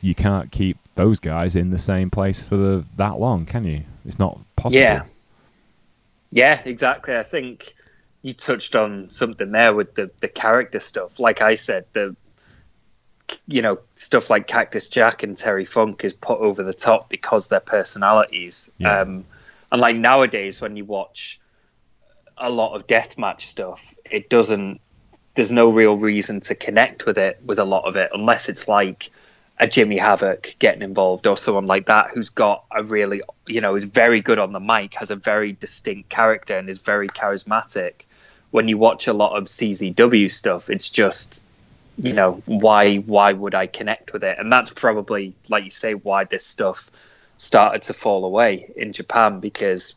you can't keep those guys in the same place for the, that long, can you? It's not possible. Yeah. Yeah, exactly. I think you touched on something there with the, the character stuff. Like I said, the you know, stuff like Cactus Jack and Terry Funk is put over the top because their personalities. Yeah. Um, and like nowadays, when you watch a lot of deathmatch stuff, it doesn't. There's no real reason to connect with it, with a lot of it, unless it's like a Jimmy Havoc getting involved or someone like that who's got a really, you know, is very good on the mic, has a very distinct character and is very charismatic. When you watch a lot of C Z W stuff, it's just, you know, why why would I connect with it? And that's probably, like you say, why this stuff started to fall away in Japan, because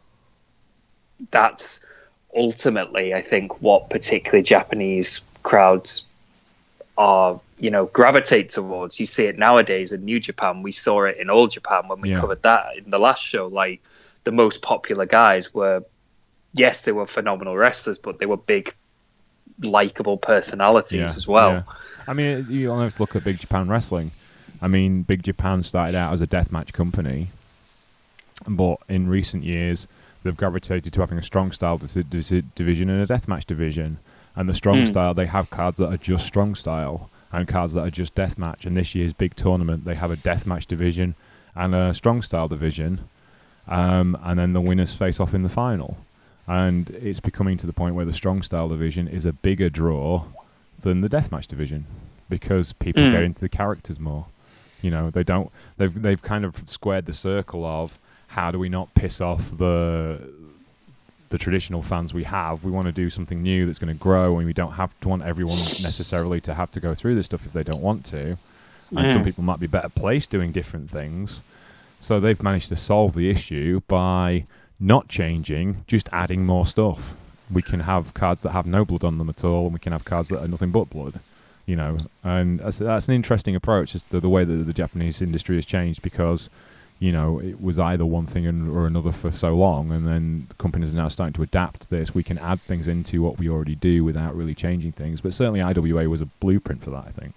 that's ultimately, I think, what particularly Japanese crowds are, you know, gravitate towards. You see it nowadays in New Japan. We saw it in Old Japan when we Yeah. covered that in the last show. Like, the most popular guys were, yes, they were phenomenal wrestlers, but they were big, likable personalities Yeah, as well. yeah. I mean, you almost look at Big Japan Wrestling. I mean, Big Japan started out as a deathmatch company, but in recent years, they've gravitated to having a strong style dis- dis- division and a deathmatch division. And the strong Mm. style, they have cards that are just strong style and cards that are just deathmatch. And this year's big tournament, they have a deathmatch division and a strong style division. Um, and then the winners face off in the final. And it's becoming to the point where the strong style division is a bigger draw than the deathmatch division, because people Mm. get into the characters more. You know, they don't. They've they've kind of squared the circle of how do we not piss off the the traditional fans we have. We want to do something new that's going to grow, and we don't have to want everyone necessarily to have to go through this stuff if they don't want to. And some Mm. people might be better placed doing different things. So they've managed to solve the issue by not changing, just adding more stuff. We can have cards that have no blood on them at all, and we can have cards that are nothing but blood. You know, and that's, that's an interesting approach as to the way that the Japanese industry has changed, because, you know, it was either one thing or another for so long, and then companies are now starting to adapt this. We can add things into what we already do without really changing things. But certainly I W A was a blueprint for that, I think.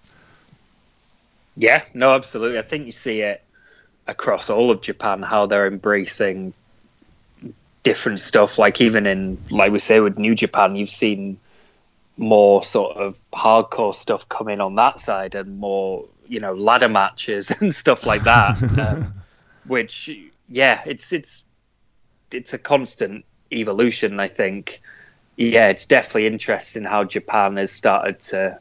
Yeah, no, absolutely. I think you see it across all of Japan, how they're embracing different stuff. Like even in, like we say, with New Japan, you've seen more sort of hardcore stuff come in on that side, and more, you know, ladder matches and stuff like that. um, which, yeah, it's it's it's a constant evolution. I think, yeah, it's definitely interesting how Japan has started to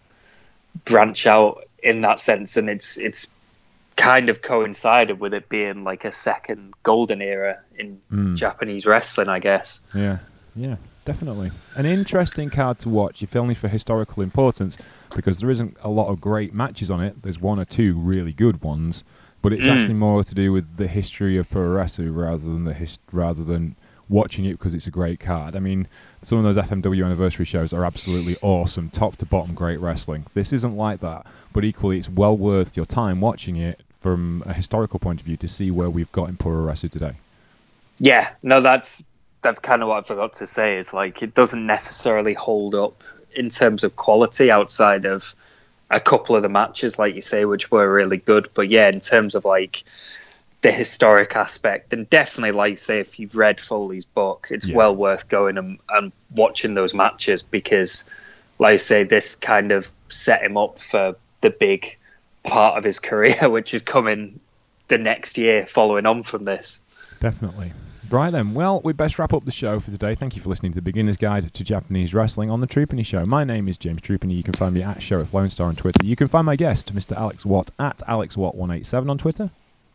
branch out in that sense, and it's it's kind of coincided with it being like a second golden era in Mm. Japanese wrestling, I guess. Yeah, yeah, definitely. An interesting card to watch, if only for historical importance, because there isn't a lot of great matches on it. There's one or two really good ones, but it's Mm. actually more to do with the history of Puroresu rather than the hist- rather than watching it because it's a great card. I mean, some of those F M W anniversary shows are absolutely awesome, top to bottom great wrestling. This isn't like that, but equally it's well worth your time watching it from a historical point of view to see where we've got in Puroresu today. Yeah, no, that's that's kind of what I forgot to say. Is like it doesn't necessarily hold up in terms of quality outside of a couple of the matches, like you say, which were really good. But yeah, in terms of like the historic aspect, and definitely, like you say, if you've read Foley's book, it's Yeah. well worth going and, and watching those matches, because, like I say, this kind of set him up for the big part of his career, which is coming the next year following on from this. Definitely. Right then, well, we'd best wrap up the show for today. Thank you for listening to the Beginner's Guide to Japanese Wrestling on the Troopany Show. My name is James Troopany. You can find me at Sheriff Lone Star on Twitter. You can find my guest, Mister Alex Watt, at Alex Watt one eight seven on Twitter.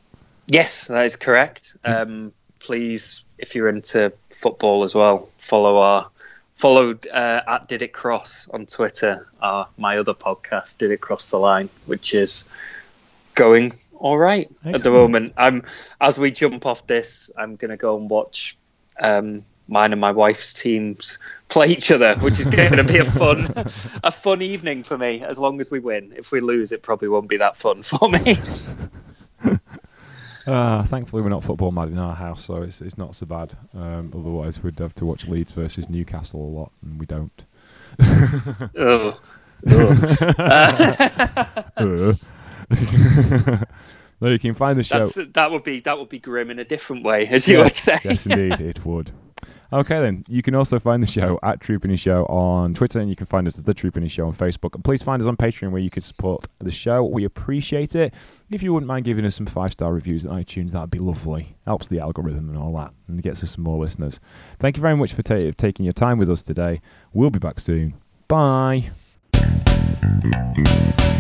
Yes, that is correct. Um, please, if you're into football as well, follow our follow uh, at Did It Cross on Twitter. Uh, my other podcast, Did It Cross the Line, which is going all right at the Excellent. moment. I'm as we jump off this, I'm gonna go and watch um, mine and my wife's teams play each other, which is going to be a fun a fun evening for me. As long as we win. If we lose, it probably won't be that fun for me. Uh, thankfully, we're not football mad in our house, so it's it's not so bad. Um, otherwise, we'd have to watch Leeds versus Newcastle a lot, and we don't. Ugh. Ugh. Uh. No, you can find the show. That's, that would be that would be grim in a different way, as you yes, would say. Yes, indeed, it would. Okay, then. You can also find the show at Troopany Show on Twitter, and you can find us at The Troopany Show on Facebook. And please find us on Patreon, where you can support the show. We appreciate it. If you wouldn't mind giving us some five-star reviews on iTunes, that would be lovely. Helps the algorithm and all that, and gets us some more listeners. Thank you very much for ta- taking your time with us today. We'll be back soon. Bye.